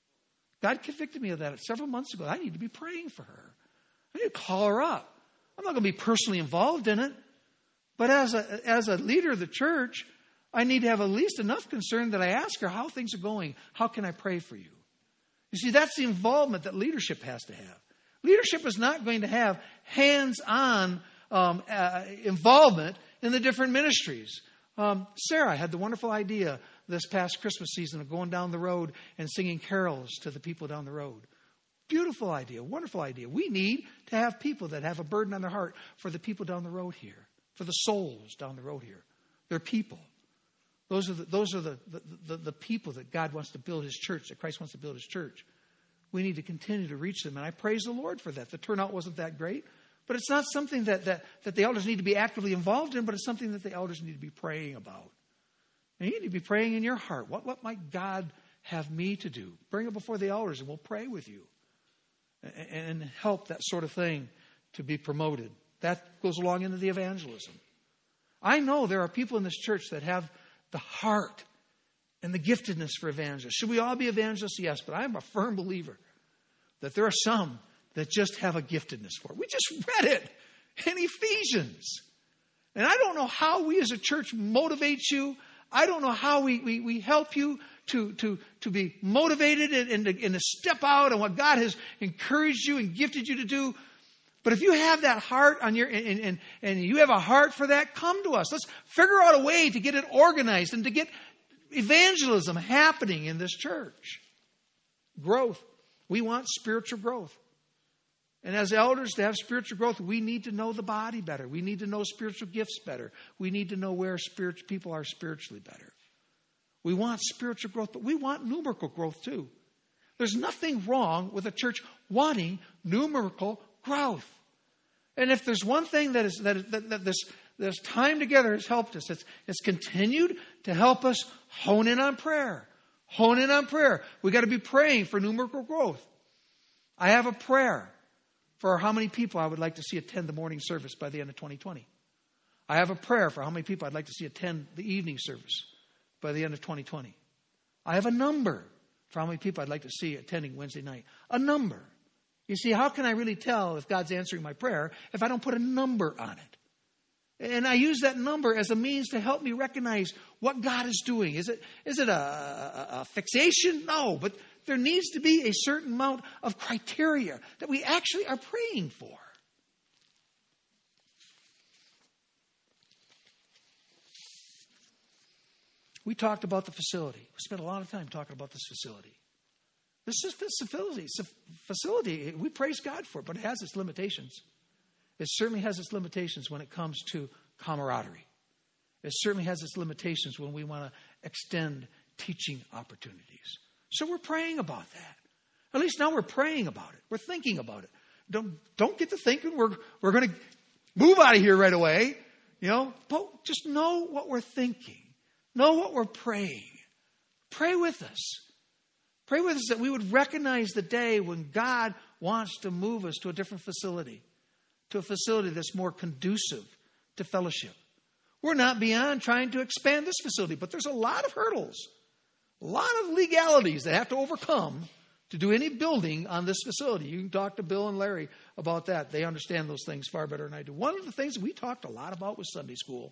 God convicted me of that several months ago. I need to be praying for her. I need to call her up. I'm not going to be personally involved in it. But as a, as a leader of the church, I need to have at least enough concern that I ask her how things are going. How can I pray for you? You see, that's the involvement that leadership has to have. Leadership is not going to have hands-on um, uh, involvement in the different ministries. Um, Sarah had the wonderful idea this past Christmas season of going down the road and singing carols to the people down the road. Beautiful idea, wonderful idea. We need to have people that have a burden on their heart for the people down the road here, for the souls down the road here. They're people. Those are the, those are the, the, the, the people that God wants to build His church, that Christ wants to build His church. We need to continue to reach them. And I praise the Lord for that. The turnout wasn't that great. But it's not something that, that, that the elders need to be actively involved in, but it's something that the elders need to be praying about. And you need to be praying in your heart. What, what might God have me to do? Bring it before the elders and we'll pray with you. And, and help that sort of thing to be promoted. That goes along into the evangelism. I know there are people in this church that have the heart and the giftedness for evangelists. Should we all be evangelists? Yes, but I am a firm believer that there are some that just have a giftedness for it. We just read it in Ephesians. And I don't know how we as a church motivate you. I don't know how we, we, we help you to, to, to be motivated and, and, to, and to step out on what God has encouraged you and gifted you to do. But if you have that heart on your and, and, and you have a heart for that, come to us. Let's figure out a way to get it organized and to get evangelism happening in this church. Growth. We want spiritual growth. And as elders, to have spiritual growth, we need to know the body better. We need to know spiritual gifts better. We need to know where spiritual people are spiritually better. We want spiritual growth, but we want numerical growth too. There's nothing wrong with a church wanting numerical growth. And if there's one thing that is that, is, that, that this this time together has helped us, it's, it's continued to help us hone in on prayer. Hone in on prayer. We got to be praying for numerical growth. I have a prayer for how many people I would like to see attend the morning service by the end of twenty twenty. I have a prayer for how many people I'd like to see attend the evening service by the end of twenty twenty. I have a number for how many people I'd like to see attending Wednesday night. A number. You see, how can I really tell if God's answering my prayer if I don't put a number on it? And I use that number as a means to help me recognize what God is doing. Is it, is it a, a, a fixation? No, but there needs to be a certain amount of criteria that we actually are praying for. We talked about the facility. We spent a lot of time talking about this facility. This is this facility. It's a facility. We praise God for it, but it has its limitations. It certainly has its limitations when it comes to camaraderie. It certainly has its limitations when we want to extend teaching opportunities. So we're praying about that. At least now we're praying about it. We're thinking about it. Don't, don't get to thinking we're, we're going to move out of here right away. You know, but just know what we're thinking. Know what we're praying. Pray with us. Pray with us that we would recognize the day when God wants to move us to a different facility, to a facility that's more conducive to fellowship. We're not beyond trying to expand this facility, but there's a lot of hurdles, a lot of legalities that have to overcome to do any building on this facility. You can talk to Bill and Larry about that. They understand those things far better than I do. One of the things we talked a lot about was Sunday school.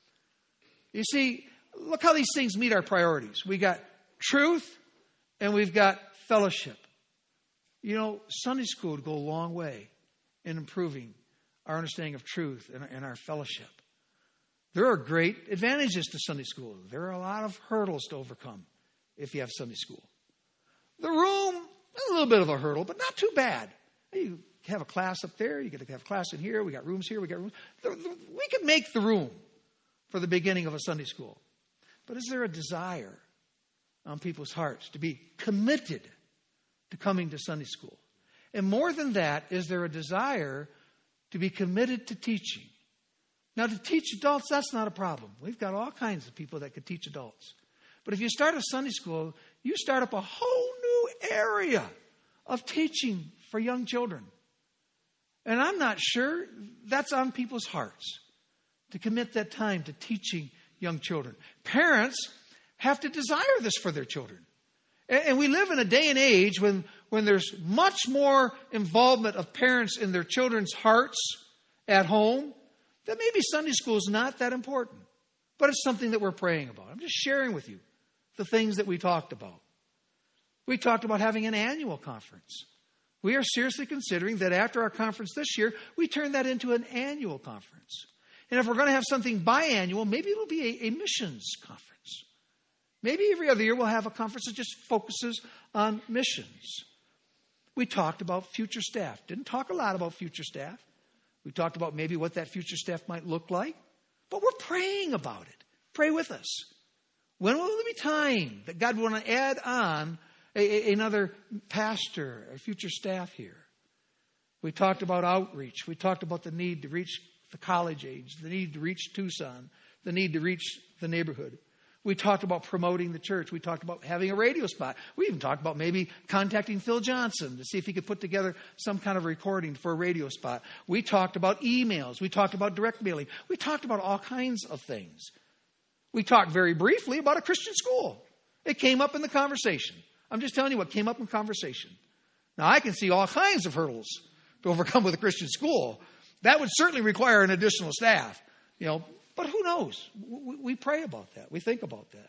You see, look how these things meet our priorities. We got truth and we've got fellowship. You know, Sunday school would go a long way in improving our understanding of truth and, and our fellowship. There are great advantages to Sunday school. There are a lot of hurdles to overcome if you have Sunday school. The room, a little bit of a hurdle, but not too bad. You have a class up there. You get to have a class in here. We got rooms here. We got rooms. We can make the room for the beginning of a Sunday school. But is there a desire on people's hearts to be committed to coming to Sunday school? And more than that, is there a desire to be committed to teaching? Now, to teach adults, that's not a problem. We've got all kinds of people that could teach adults. But if you start a Sunday school, you start up a whole new area of teaching for young children. And I'm not sure that's on people's hearts to commit that time to teaching young children. Parents have to desire this for their children. And we live in a day and age when, when there's much more involvement of parents in their children's hearts at home, that maybe Sunday school is not that important. But it's something that we're praying about. I'm just sharing with you the things that we talked about. We talked about having an annual conference. We are seriously considering that after our conference this year, we turn that into an annual conference. And if we're going to have something biannual, maybe it'll be a, a missions conference. Maybe every other year we'll have a conference that just focuses on missions. We talked about future staff. Didn't talk a lot about future staff. We talked about maybe what that future staff might look like. But we're praying about it. Pray with us. When will there be time that God will want to add on a, a, another pastor or future staff here? We talked about outreach. We talked about the need to reach the college age, the need to reach Tucson, the need to reach the neighborhood. We talked about promoting the church. We talked about having a radio spot. We even talked about maybe contacting Phil Johnson to see if he could put together some kind of recording for a radio spot. We talked about emails. We talked about direct mailing. We talked about all kinds of things. We talked very briefly about a Christian school. It came up in the conversation. I'm just telling you what came up in conversation. Now, I can see all kinds of hurdles to overcome with a Christian school. That would certainly require an additional staff, you know. But who knows? We, we pray about that. We think about that.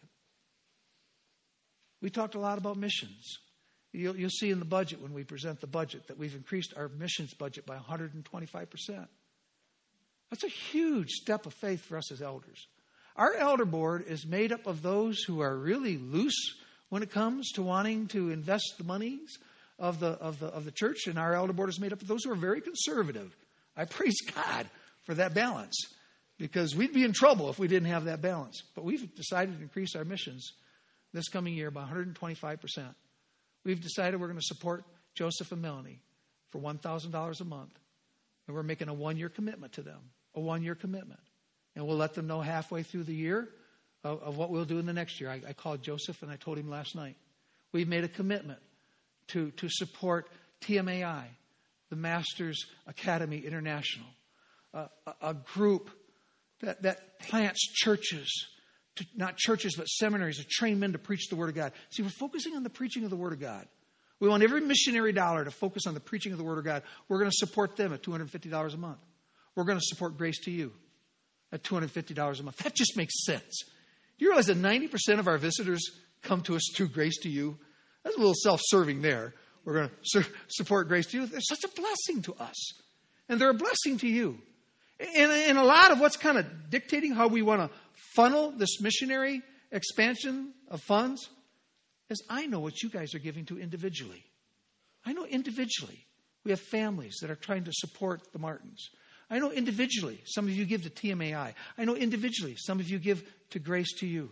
We talked a lot about missions. You'll, you'll see in the budget, when we present the budget, that we've increased our missions budget by one hundred twenty-five percent. That's a huge step of faith for us as elders. Our elder board is made up of those who are really loose when it comes to wanting to invest the monies of the, of the, of the church. And our elder board is made up of those who are very conservative. I praise God for that balance, because we'd be in trouble if we didn't have that balance. But we've decided to increase our missions this coming year by one hundred twenty-five percent. We've decided we're going to support Joseph and Melanie for one thousand dollars a month. And we're making a one-year commitment to them, a one-year commitment. And we'll let them know halfway through the year of, of what we'll do in the next year. I, I called Joseph and I told him last night. We've made a commitment to, to support T M A I, the Masters Academy International, uh, a, a group that, that plants churches, to, not churches, but seminaries to train men to preach the Word of God. See, we're focusing on the preaching of the Word of God. We want every missionary dollar to focus on the preaching of the Word of God. We're going to support them at two hundred fifty dollars a month. We're going to support Grace to You at two hundred fifty dollars a month. That just makes sense. Do you realize that ninety percent of our visitors come to us through Grace to You? That's a little self-serving there. We're going to su- support Grace to You. They're such a blessing to us. And they're a blessing to you. And, and a lot of what's kind of dictating how we want to funnel this missionary expansion of funds is I know what you guys are giving to individually. I know individually we have families that are trying to support the Martins. I know individually some of you give to T M A I. I know individually some of you give to Grace to You.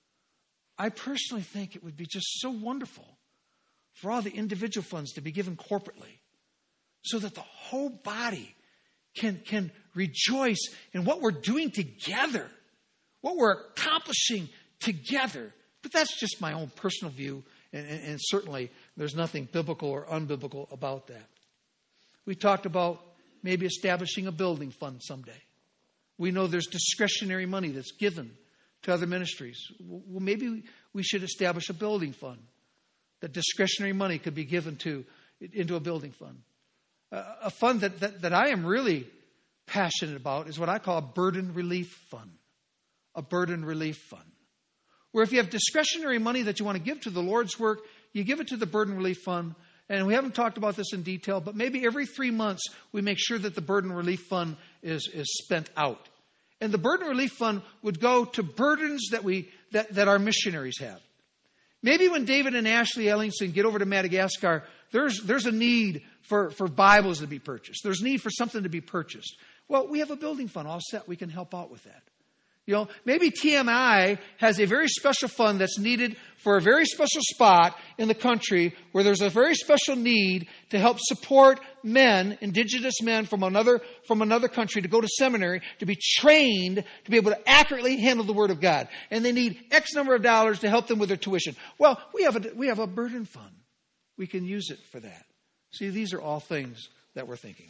I personally think it would be just so wonderful for all the individual funds to be given corporately so that the whole body can, can rejoice in what we're doing together, what we're accomplishing together. But that's just my own personal view, and, and, and certainly there's nothing biblical or unbiblical about that. We talked about maybe establishing a building fund someday. We know there's discretionary money that's given to other ministries. Well, maybe we should establish a building fund. That discretionary money could be given to into a building fund. Uh, a fund that, that, that I am really passionate about is what I call a burden relief fund. A burden relief fund. Where if you have discretionary money that you want to give to the Lord's work, you give it to the burden relief fund. And we haven't talked about this in detail, but maybe every three months we make sure that the burden relief fund is, is spent out. And the burden relief fund would go to burdens that we that, that our missionaries have. Maybe when David and Ashley Ellingson get over to Madagascar, there's there's a need for, for Bibles to be purchased. There's need for something to be purchased. Well, we have a building fund all set. We can help out with that. You know, maybe T M I has a very special fund that's needed for a very special spot in the country where there's a very special need to help support men, indigenous men from another from another country to go to seminary, to be trained to be able to accurately handle the Word of God. And they need X number of dollars to help them with their tuition. Well, we have a, we have a burden fund. We can use it for that. See, these are all things that we're thinking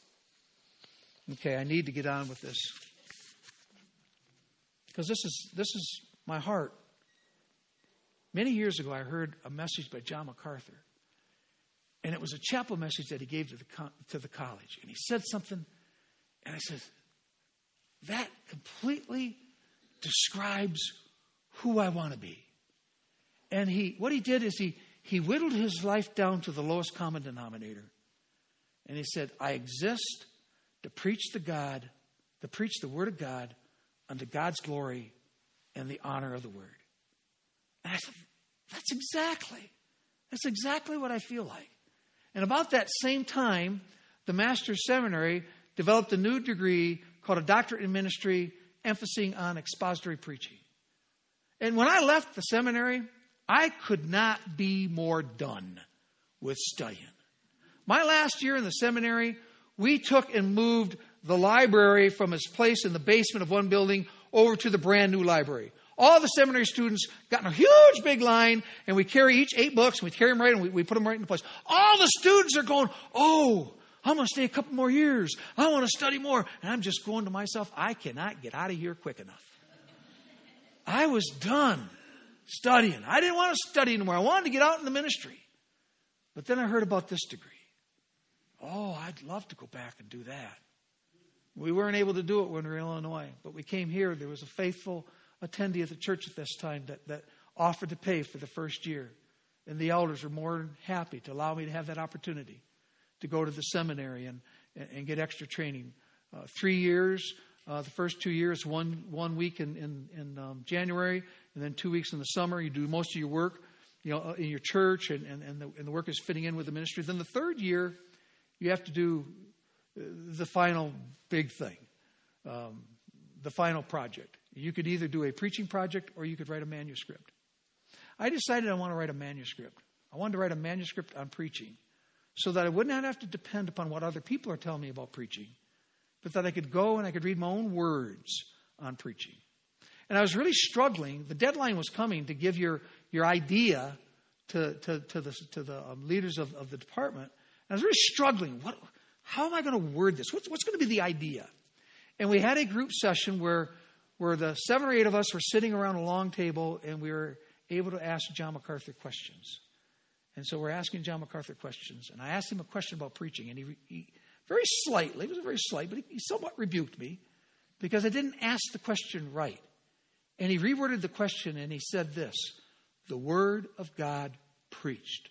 about. Okay, I need to get on with this. Because this is this is my heart. Many years ago, I heard a message by John MacArthur. And it was a chapel message that he gave to the to the college. And he said something, and I said, that completely describes who I want to be. And he what he did is he, he whittled his life down to the lowest common denominator. And he said, I exist to preach the God, to preach the Word of God, unto God's glory and the honor of the Word. And I said, that's exactly, that's exactly what I feel like. And about that same time, the Master's Seminary developed a new degree called a doctorate in ministry, emphasizing on expository preaching. And when I left the seminary, I could not be more done with studying. My last year in the seminary, we took and moved the library from its place in the basement of one building over to the brand new library. All the seminary students got in a huge big line, and we carry each eight books, and we carry them right, and we, we put them right in place. All the students are going, oh, I'm going to stay a couple more years. I want to study more. And I'm just going to myself, I cannot get out of here quick enough. I was done studying. I didn't want to study anymore. I wanted to get out in the ministry. But then I heard about this degree. Oh, I'd love to go back and do that. We weren't able to do it when we were in Illinois, but we came here. There was a faithful attendee at the church at this time that, that offered to pay for the first year. And the elders were more than happy to allow me to have that opportunity to go to the seminary and, and get extra training. Uh, three years, uh, the first two years, one one week in, in, in um, January, and then two weeks in the summer. You do most of your work, you know, in your church, and, and, and, the, and the work is fitting in with the ministry. Then the third year, you have to do the final big thing, um, the final project. You could either do a preaching project or you could write a manuscript. I decided I want to write a manuscript. I wanted to write a manuscript on preaching so that I would not have to depend upon what other people are telling me about preaching, but that I could go and I could read my own words on preaching. And I was really struggling. The deadline was coming to give your, your idea to, to, to the, to the um, leaders of, of the department. And I was really struggling. What, how am I going to word this? What's, what's going to be the idea? And we had a group session where, where the seven or eight of us were sitting around a long table, and we were able to ask John MacArthur questions. And so we're asking John MacArthur questions. And I asked him a question about preaching. And he, he very slightly, it was very slight, but he, he somewhat rebuked me because I didn't ask the question right. And he reworded the question and he said this: the Word of God preached.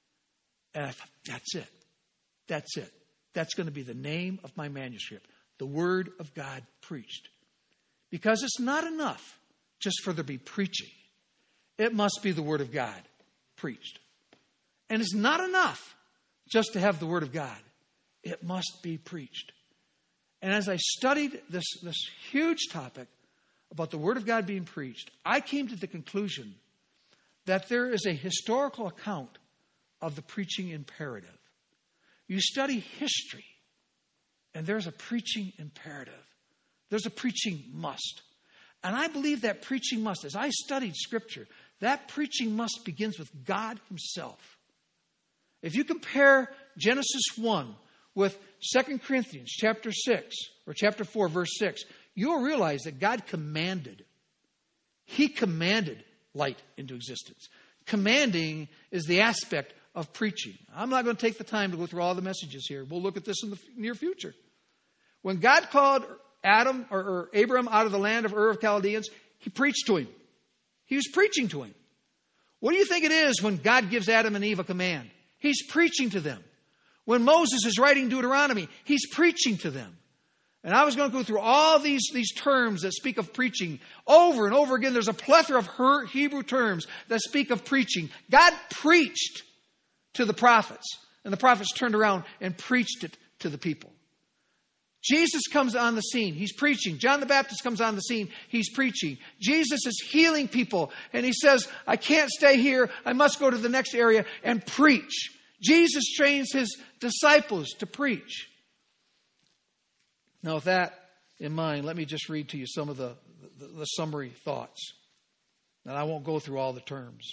And I thought, that's it. That's it. That's going to be the name of my manuscript. The Word of God preached. Because it's not enough just for there to be preaching. It must be the Word of God preached. And it's not enough just to have the Word of God. It must be preached. And as I studied this, this huge topic about the Word of God being preached, I came to the conclusion that there is a historical account of the preaching imperative. You study history, and there's a preaching imperative. There's a preaching must. And I believe that preaching must, as I studied Scripture, that preaching must begins with God Himself. If you compare Genesis one with Second Corinthians chapter six, or chapter four, verse six, you'll realize that God commanded. He commanded light into existence. Commanding is the aspect of preaching. I'm not going to take the time to go through all the messages here. We'll look at this in the near future. When God called Adam or, or Abram out of the land of Ur of Chaldeans, He preached to him. He was preaching to him. What do you think it is when God gives Adam and Eve a command? He's preaching to them. When Moses is writing Deuteronomy, he's preaching to them. And I was going to go through all these, these terms that speak of preaching. Over and over again, there's a plethora of her Hebrew terms that speak of preaching. God preached to the prophets, and the prophets turned around and preached it to the people. Jesus comes on the scene. He's preaching. John the Baptist comes on the scene. He's preaching. Jesus is healing people. And He says, I can't stay here. I must go to the next area and preach. Jesus trains His disciples to preach. Now, with that in mind, let me just read to you some of the, the, the summary thoughts. And I won't go through all the terms.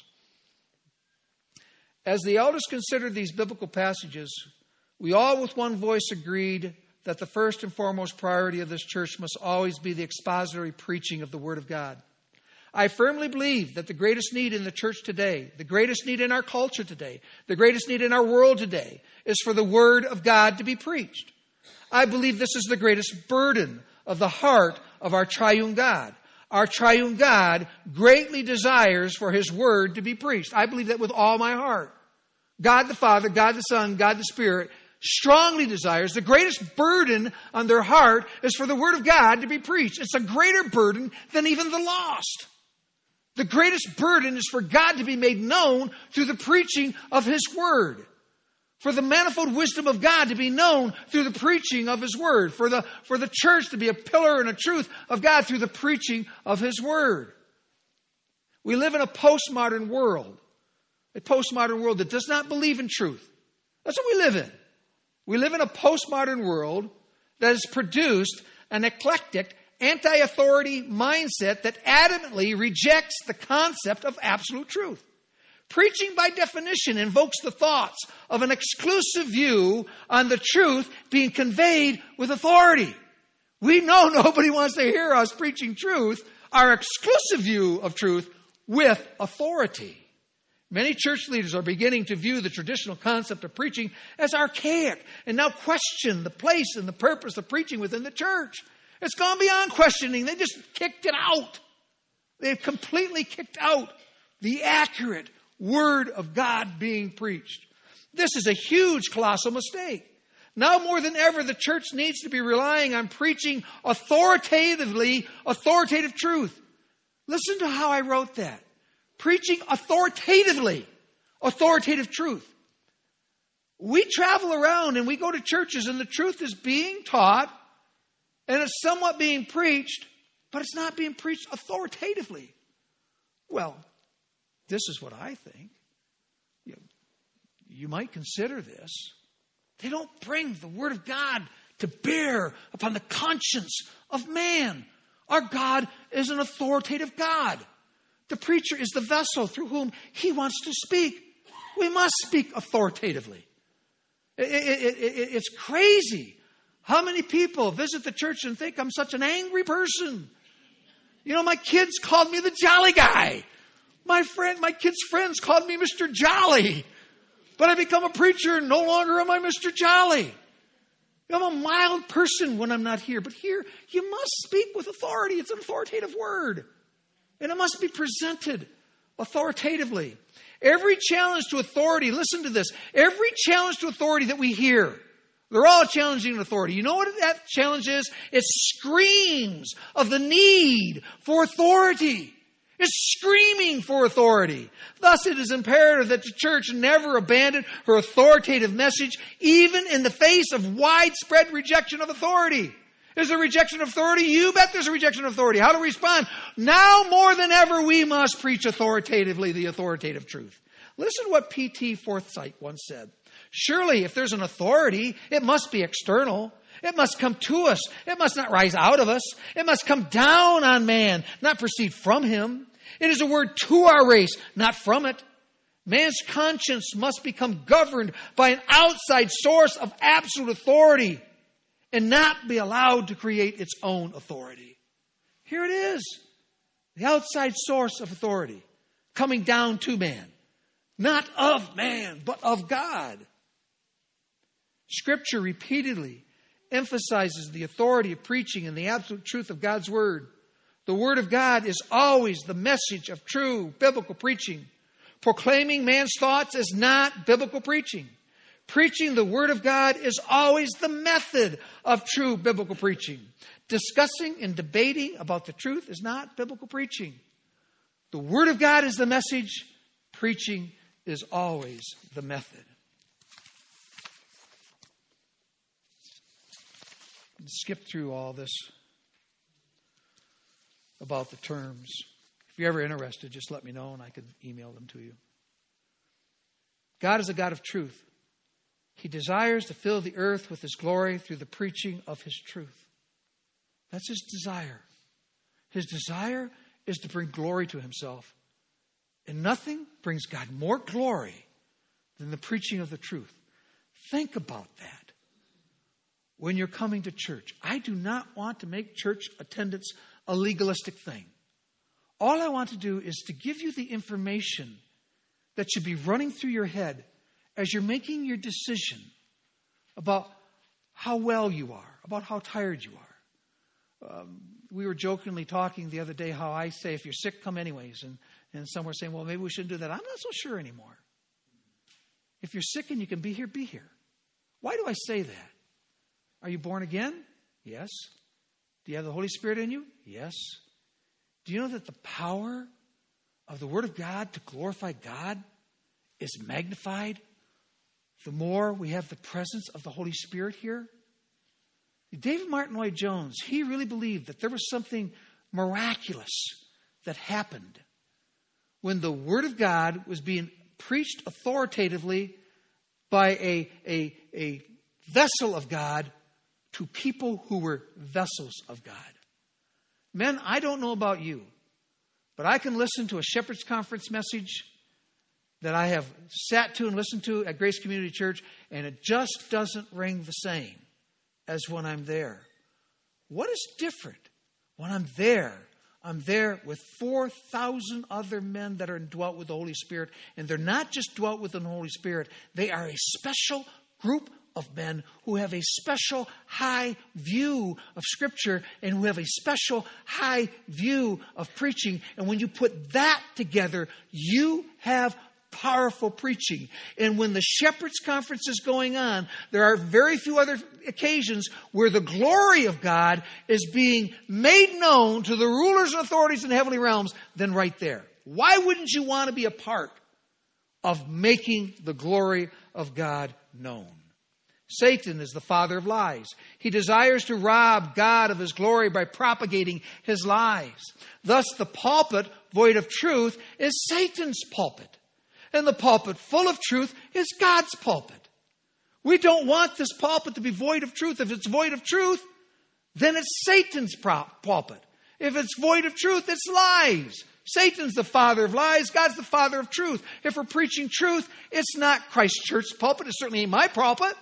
As the elders considered these biblical passages, we all with one voice agreed that the first and foremost priority of this church must always be the expository preaching of the Word of God. I firmly believe that the greatest need in the church today, the greatest need in our culture today, the greatest need in our world today is for the Word of God to be preached. I believe this is the greatest burden of the heart of our triune God. Our triune God greatly desires for His Word to be preached. I believe that with all my heart. God the Father, God the Son, God the Spirit strongly desires, the greatest burden on their heart is for the Word of God to be preached. It's a greater burden than even the lost. The greatest burden is for God to be made known through the preaching of His Word. For the manifold wisdom of God to be known through the preaching of His Word. For the, for the church to be a pillar and a truth of God through the preaching of His Word. We live in a postmodern world. A postmodern world that does not believe in truth. That's what we live in. We live in a postmodern world that has produced an eclectic, anti-authority mindset that adamantly rejects the concept of absolute truth. Preaching, by definition, invokes the thoughts of an exclusive view on the truth being conveyed with authority. We know nobody wants to hear us preaching truth, our exclusive view of truth, with authority. Many church leaders are beginning to view the traditional concept of preaching as archaic and now question the place and the purpose of preaching within the church. It's gone beyond questioning. They just kicked it out. They've completely kicked out the accurate Word of God being preached. This is a huge, colossal mistake. Now more than ever, the church needs to be relying on preaching authoritatively, authoritative truth. Listen to how I wrote that. Preaching authoritatively, authoritative truth. We travel around and we go to churches and the truth is being taught and it's somewhat being preached, but it's not being preached authoritatively. Well, this is what I think. You, you might consider this. They don't bring the Word of God to bear upon the conscience of man. Our God is an authoritative God. The preacher is the vessel through whom He wants to speak. We must speak authoritatively. It, it, it, it's crazy how many people visit the church and think I'm such an angry person. You know, my kids called me the jolly guy. My friend, my kids' friends called me Mister Jolly. But I become a preacher and no longer am I Mister Jolly. I'm a mild person when I'm not here. But here, you must speak with authority. It's an authoritative word. And it must be presented authoritatively. Every challenge to authority, listen to this. Every challenge to authority that we hear, they're all challenging authority. You know what that challenge is? It screams of the need for authority. It's screaming for authority. Thus, it is imperative that the church never abandon her authoritative message, even in the face of widespread rejection of authority. Is there a rejection of authority? You bet there's a rejection of authority. How to respond? Now more than ever, we must preach authoritatively the authoritative truth. Listen to what P T Forsyth once said. Surely, if there's an authority, it must be external. It must come to us. It must not rise out of us. It must come down on man, not proceed from him. It is a word to our race, not from it. Man's conscience must become governed by an outside source of absolute authority and not be allowed to create its own authority. Here it is, the outside source of authority coming down to man, not of man, but of God. Scripture repeatedly emphasizes the authority of preaching and the absolute truth of God's Word. The Word of God is always the message of true biblical preaching. Proclaiming man's thoughts is not biblical preaching. Preaching the Word of God is always the method of true biblical preaching. Discussing and debating about the truth is not biblical preaching. The Word of God is the message. Preaching is always the method. Skip through all this about the terms. If you're ever interested, just let me know and I can email them to you. God is a God of truth. He desires to fill the earth with His glory through the preaching of His truth. That's His desire. His desire is to bring glory to Himself. And nothing brings God more glory than the preaching of the truth. Think about that when you're coming to church. I do not want to make church attendance a legalistic thing. All I want to do is to give you the information that should be running through your head as you're making your decision about how well you are, about how tired you are. Um, we were jokingly talking the other day how I say, if you're sick, come anyways. And, and some were saying, well, maybe we shouldn't do that. I'm not so sure anymore. If you're sick and you can be here, be here. Why do I say that? Are you born again? Yes. Do you have the Holy Spirit in you? Yes. Do you know that the power of the Word of God to glorify God is magnified the more we have the presence of the Holy Spirit here? David Martin Lloyd-Jones, he really believed that there was something miraculous that happened when the Word of God was being preached authoritatively by a, a, a vessel of God to people who were vessels of God. Men, I don't know about you, but I can listen to a Shepherd's Conference message that I have sat to and listened to at Grace Community Church, and it just doesn't ring the same as when I'm there. What is different? When I'm there, I'm there with four thousand other men that are dwelt with the Holy Spirit, and they're not just dwelt with the Holy Spirit, they are a special group of men who have a special high view of Scripture and who have a special high view of preaching. And when you put that together, you have powerful preaching. And when the Shepherd's Conference is going on, there are very few other occasions where the glory of God is being made known to the rulers and authorities in the heavenly realms than right there. Why wouldn't you want to be a part of making the glory of God known? Satan is the father of lies. He desires to rob God of His glory by propagating his lies. Thus, the pulpit void of truth is Satan's pulpit. And the pulpit full of truth is God's pulpit. We don't want this pulpit to be void of truth. If it's void of truth, then it's Satan's pulpit. If it's void of truth, it's lies. Satan's the father of lies. God's the father of truth. If we're preaching truth, it's not Christ Church's pulpit. It certainly ain't my pulpit.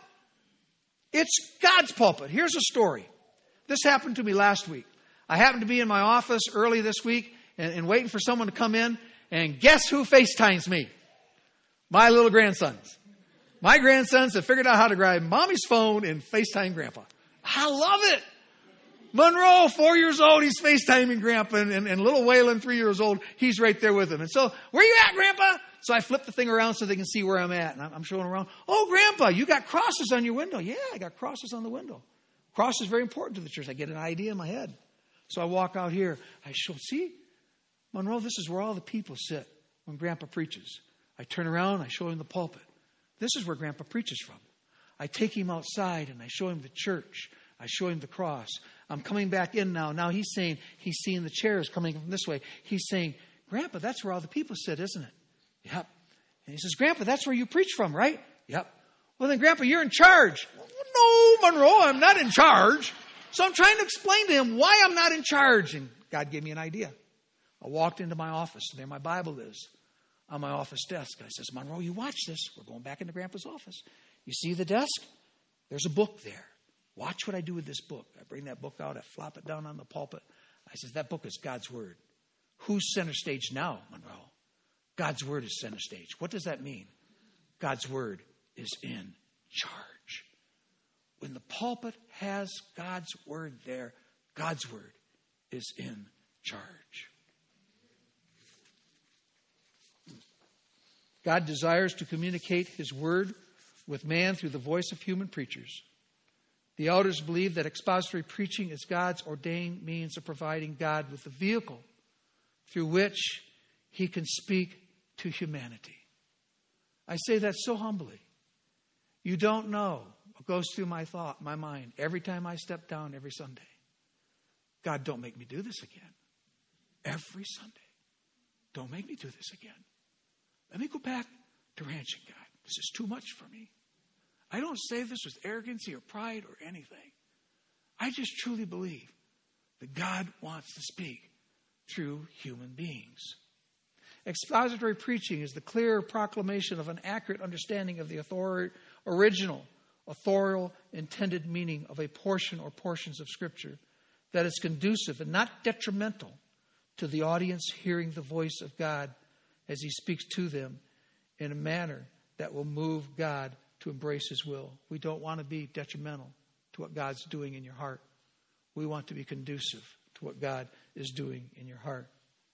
It's God's pulpit. Here's a story. This happened to me last week. I happened to be in my office early this week and, and waiting for someone to come in. And guess who FaceTimes me? My little grandsons. My grandsons have figured out how to grab Mommy's phone and FaceTime Grandpa. I love it. Monroe, four years old, he's FaceTiming Grandpa, and, and, and little Waylon, three years old, he's right there with him. And so, where you at, Grandpa? So I flip the thing around so they can see where I'm at. And I'm showing around. Oh, Grandpa, you got crosses on your window. Yeah, I got crosses on the window. Cross is very important to the church. I get an idea in my head. So I walk out here. I show, see, Monroe, this is where all the people sit when Grandpa preaches. I turn around, I show him the pulpit. This is where Grandpa preaches from. I take him outside and I show him the church. I show him the cross. I'm coming back in now. Now he's saying, he's seeing the chairs coming from this way. He's saying, Grandpa, that's where all the people sit, isn't it? Yep. And he says, Grandpa, that's where you preach from, right? Yep. Well, then, Grandpa, you're in charge. No, Monroe, I'm not in charge. So I'm trying to explain to him why I'm not in charge. And God gave me an idea. I walked into my office. There my Bible is on my office desk. I says, Monroe, you watch this. We're going back into Grandpa's office. You see the desk? There's a book there. Watch what I do with this book. I bring that book out. I flop it down on the pulpit. I says, that book is God's Word. Who's center stage now, Monroe? God's Word is center stage. What does that mean? God's Word is in charge. When the pulpit has God's Word there, God's Word is in charge. God desires to communicate His Word with man through the voice of human preachers. The elders believe that expository preaching is God's ordained means of providing God with a vehicle through which He can speak to humanity. I say that so humbly. You don't know what goes through my thought, my mind, every time I step down every Sunday. God, don't make me do this again. Every Sunday. Don't make me do this again. Let me go back to ranching, God. This is too much for me. I don't say this with arrogancy or pride or anything. I just truly believe that God wants to speak through human beings. Expository preaching is the clear proclamation of an accurate understanding of the author- original, authorial, intended meaning of a portion or portions of Scripture that is conducive and not detrimental to the audience hearing the voice of God as He speaks to them in a manner that will move God to embrace His will. We don't want to be detrimental to what God's doing in your heart. We want to be conducive to what God is doing in your heart.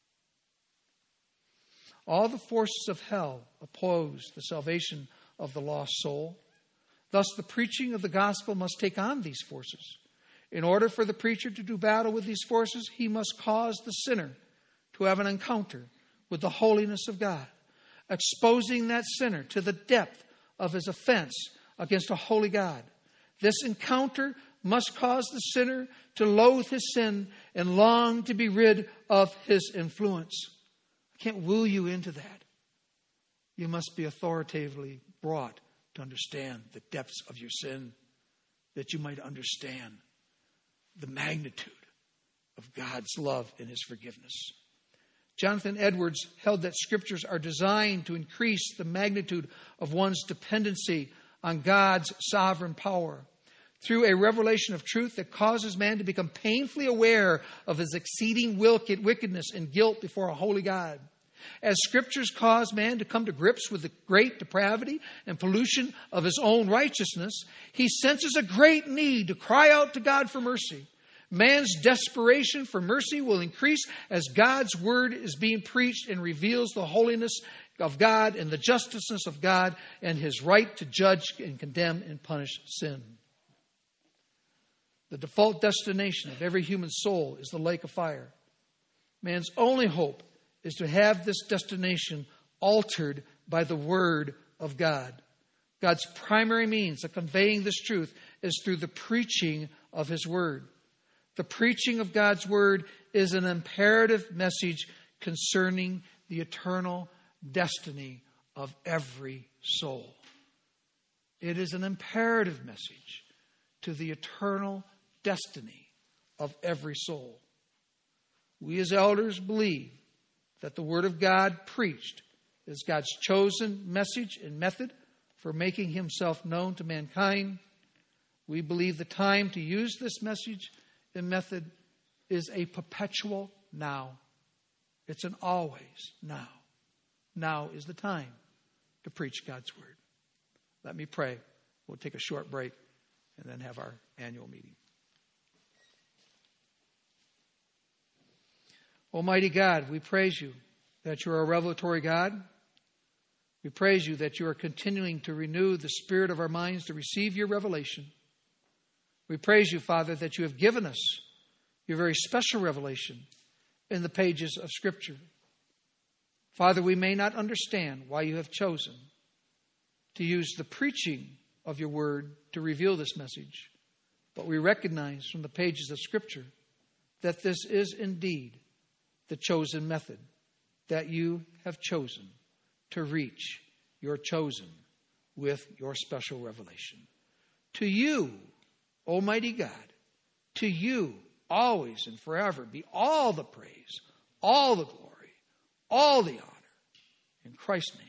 All the forces of hell oppose the salvation of the lost soul. Thus, the preaching of the gospel must take on these forces. In order for the preacher to do battle with these forces, he must cause the sinner to have an encounter with the holiness of God, exposing that sinner to the depth of his offense against a holy God. This encounter must cause the sinner to loathe his sin and long to be rid of his influence. I can't woo you into that. You must be authoritatively brought to understand the depths of your sin, that you might understand the magnitude of God's love and His forgiveness. Jonathan Edwards held that Scriptures are designed to increase the magnitude of one's dependency on God's sovereign power through a revelation of truth that causes man to become painfully aware of his exceeding wickedness and guilt before a holy God. As Scriptures cause man to come to grips with the great depravity and pollution of his own righteousness, he senses a great need to cry out to God for mercy. Man's desperation for mercy will increase as God's word is being preached and reveals the holiness of God and the justiceness of God and His right to judge and condemn and punish sin. The default destination of every human soul is the lake of fire. Man's only hope is to have this destination altered by the Word of God. God's primary means of conveying this truth is through the preaching of His Word. The preaching of God's Word is an imperative message concerning the eternal destiny of every soul. It is an imperative message to the eternal destiny of every soul. We as elders believe that the Word of God preached is God's chosen message and method for making Himself known to mankind. We believe the time to use this message and method is a perpetual now. It's an always now. Now is the time to preach God's Word. Let me pray. We'll take a short break and then have our annual meeting. Almighty God, we praise you that you are a revelatory God. We praise you that you are continuing to renew the spirit of our minds to receive your revelation. We praise you, Father, that you have given us your very special revelation in the pages of Scripture. Father, we may not understand why you have chosen to use the preaching of your word to reveal this message, but we recognize from the pages of Scripture that this is indeed the chosen method that you have chosen to reach your chosen with your special revelation. To you, Almighty God, to you always and forever be all the praise, all the glory, all the honor. In Christ's name.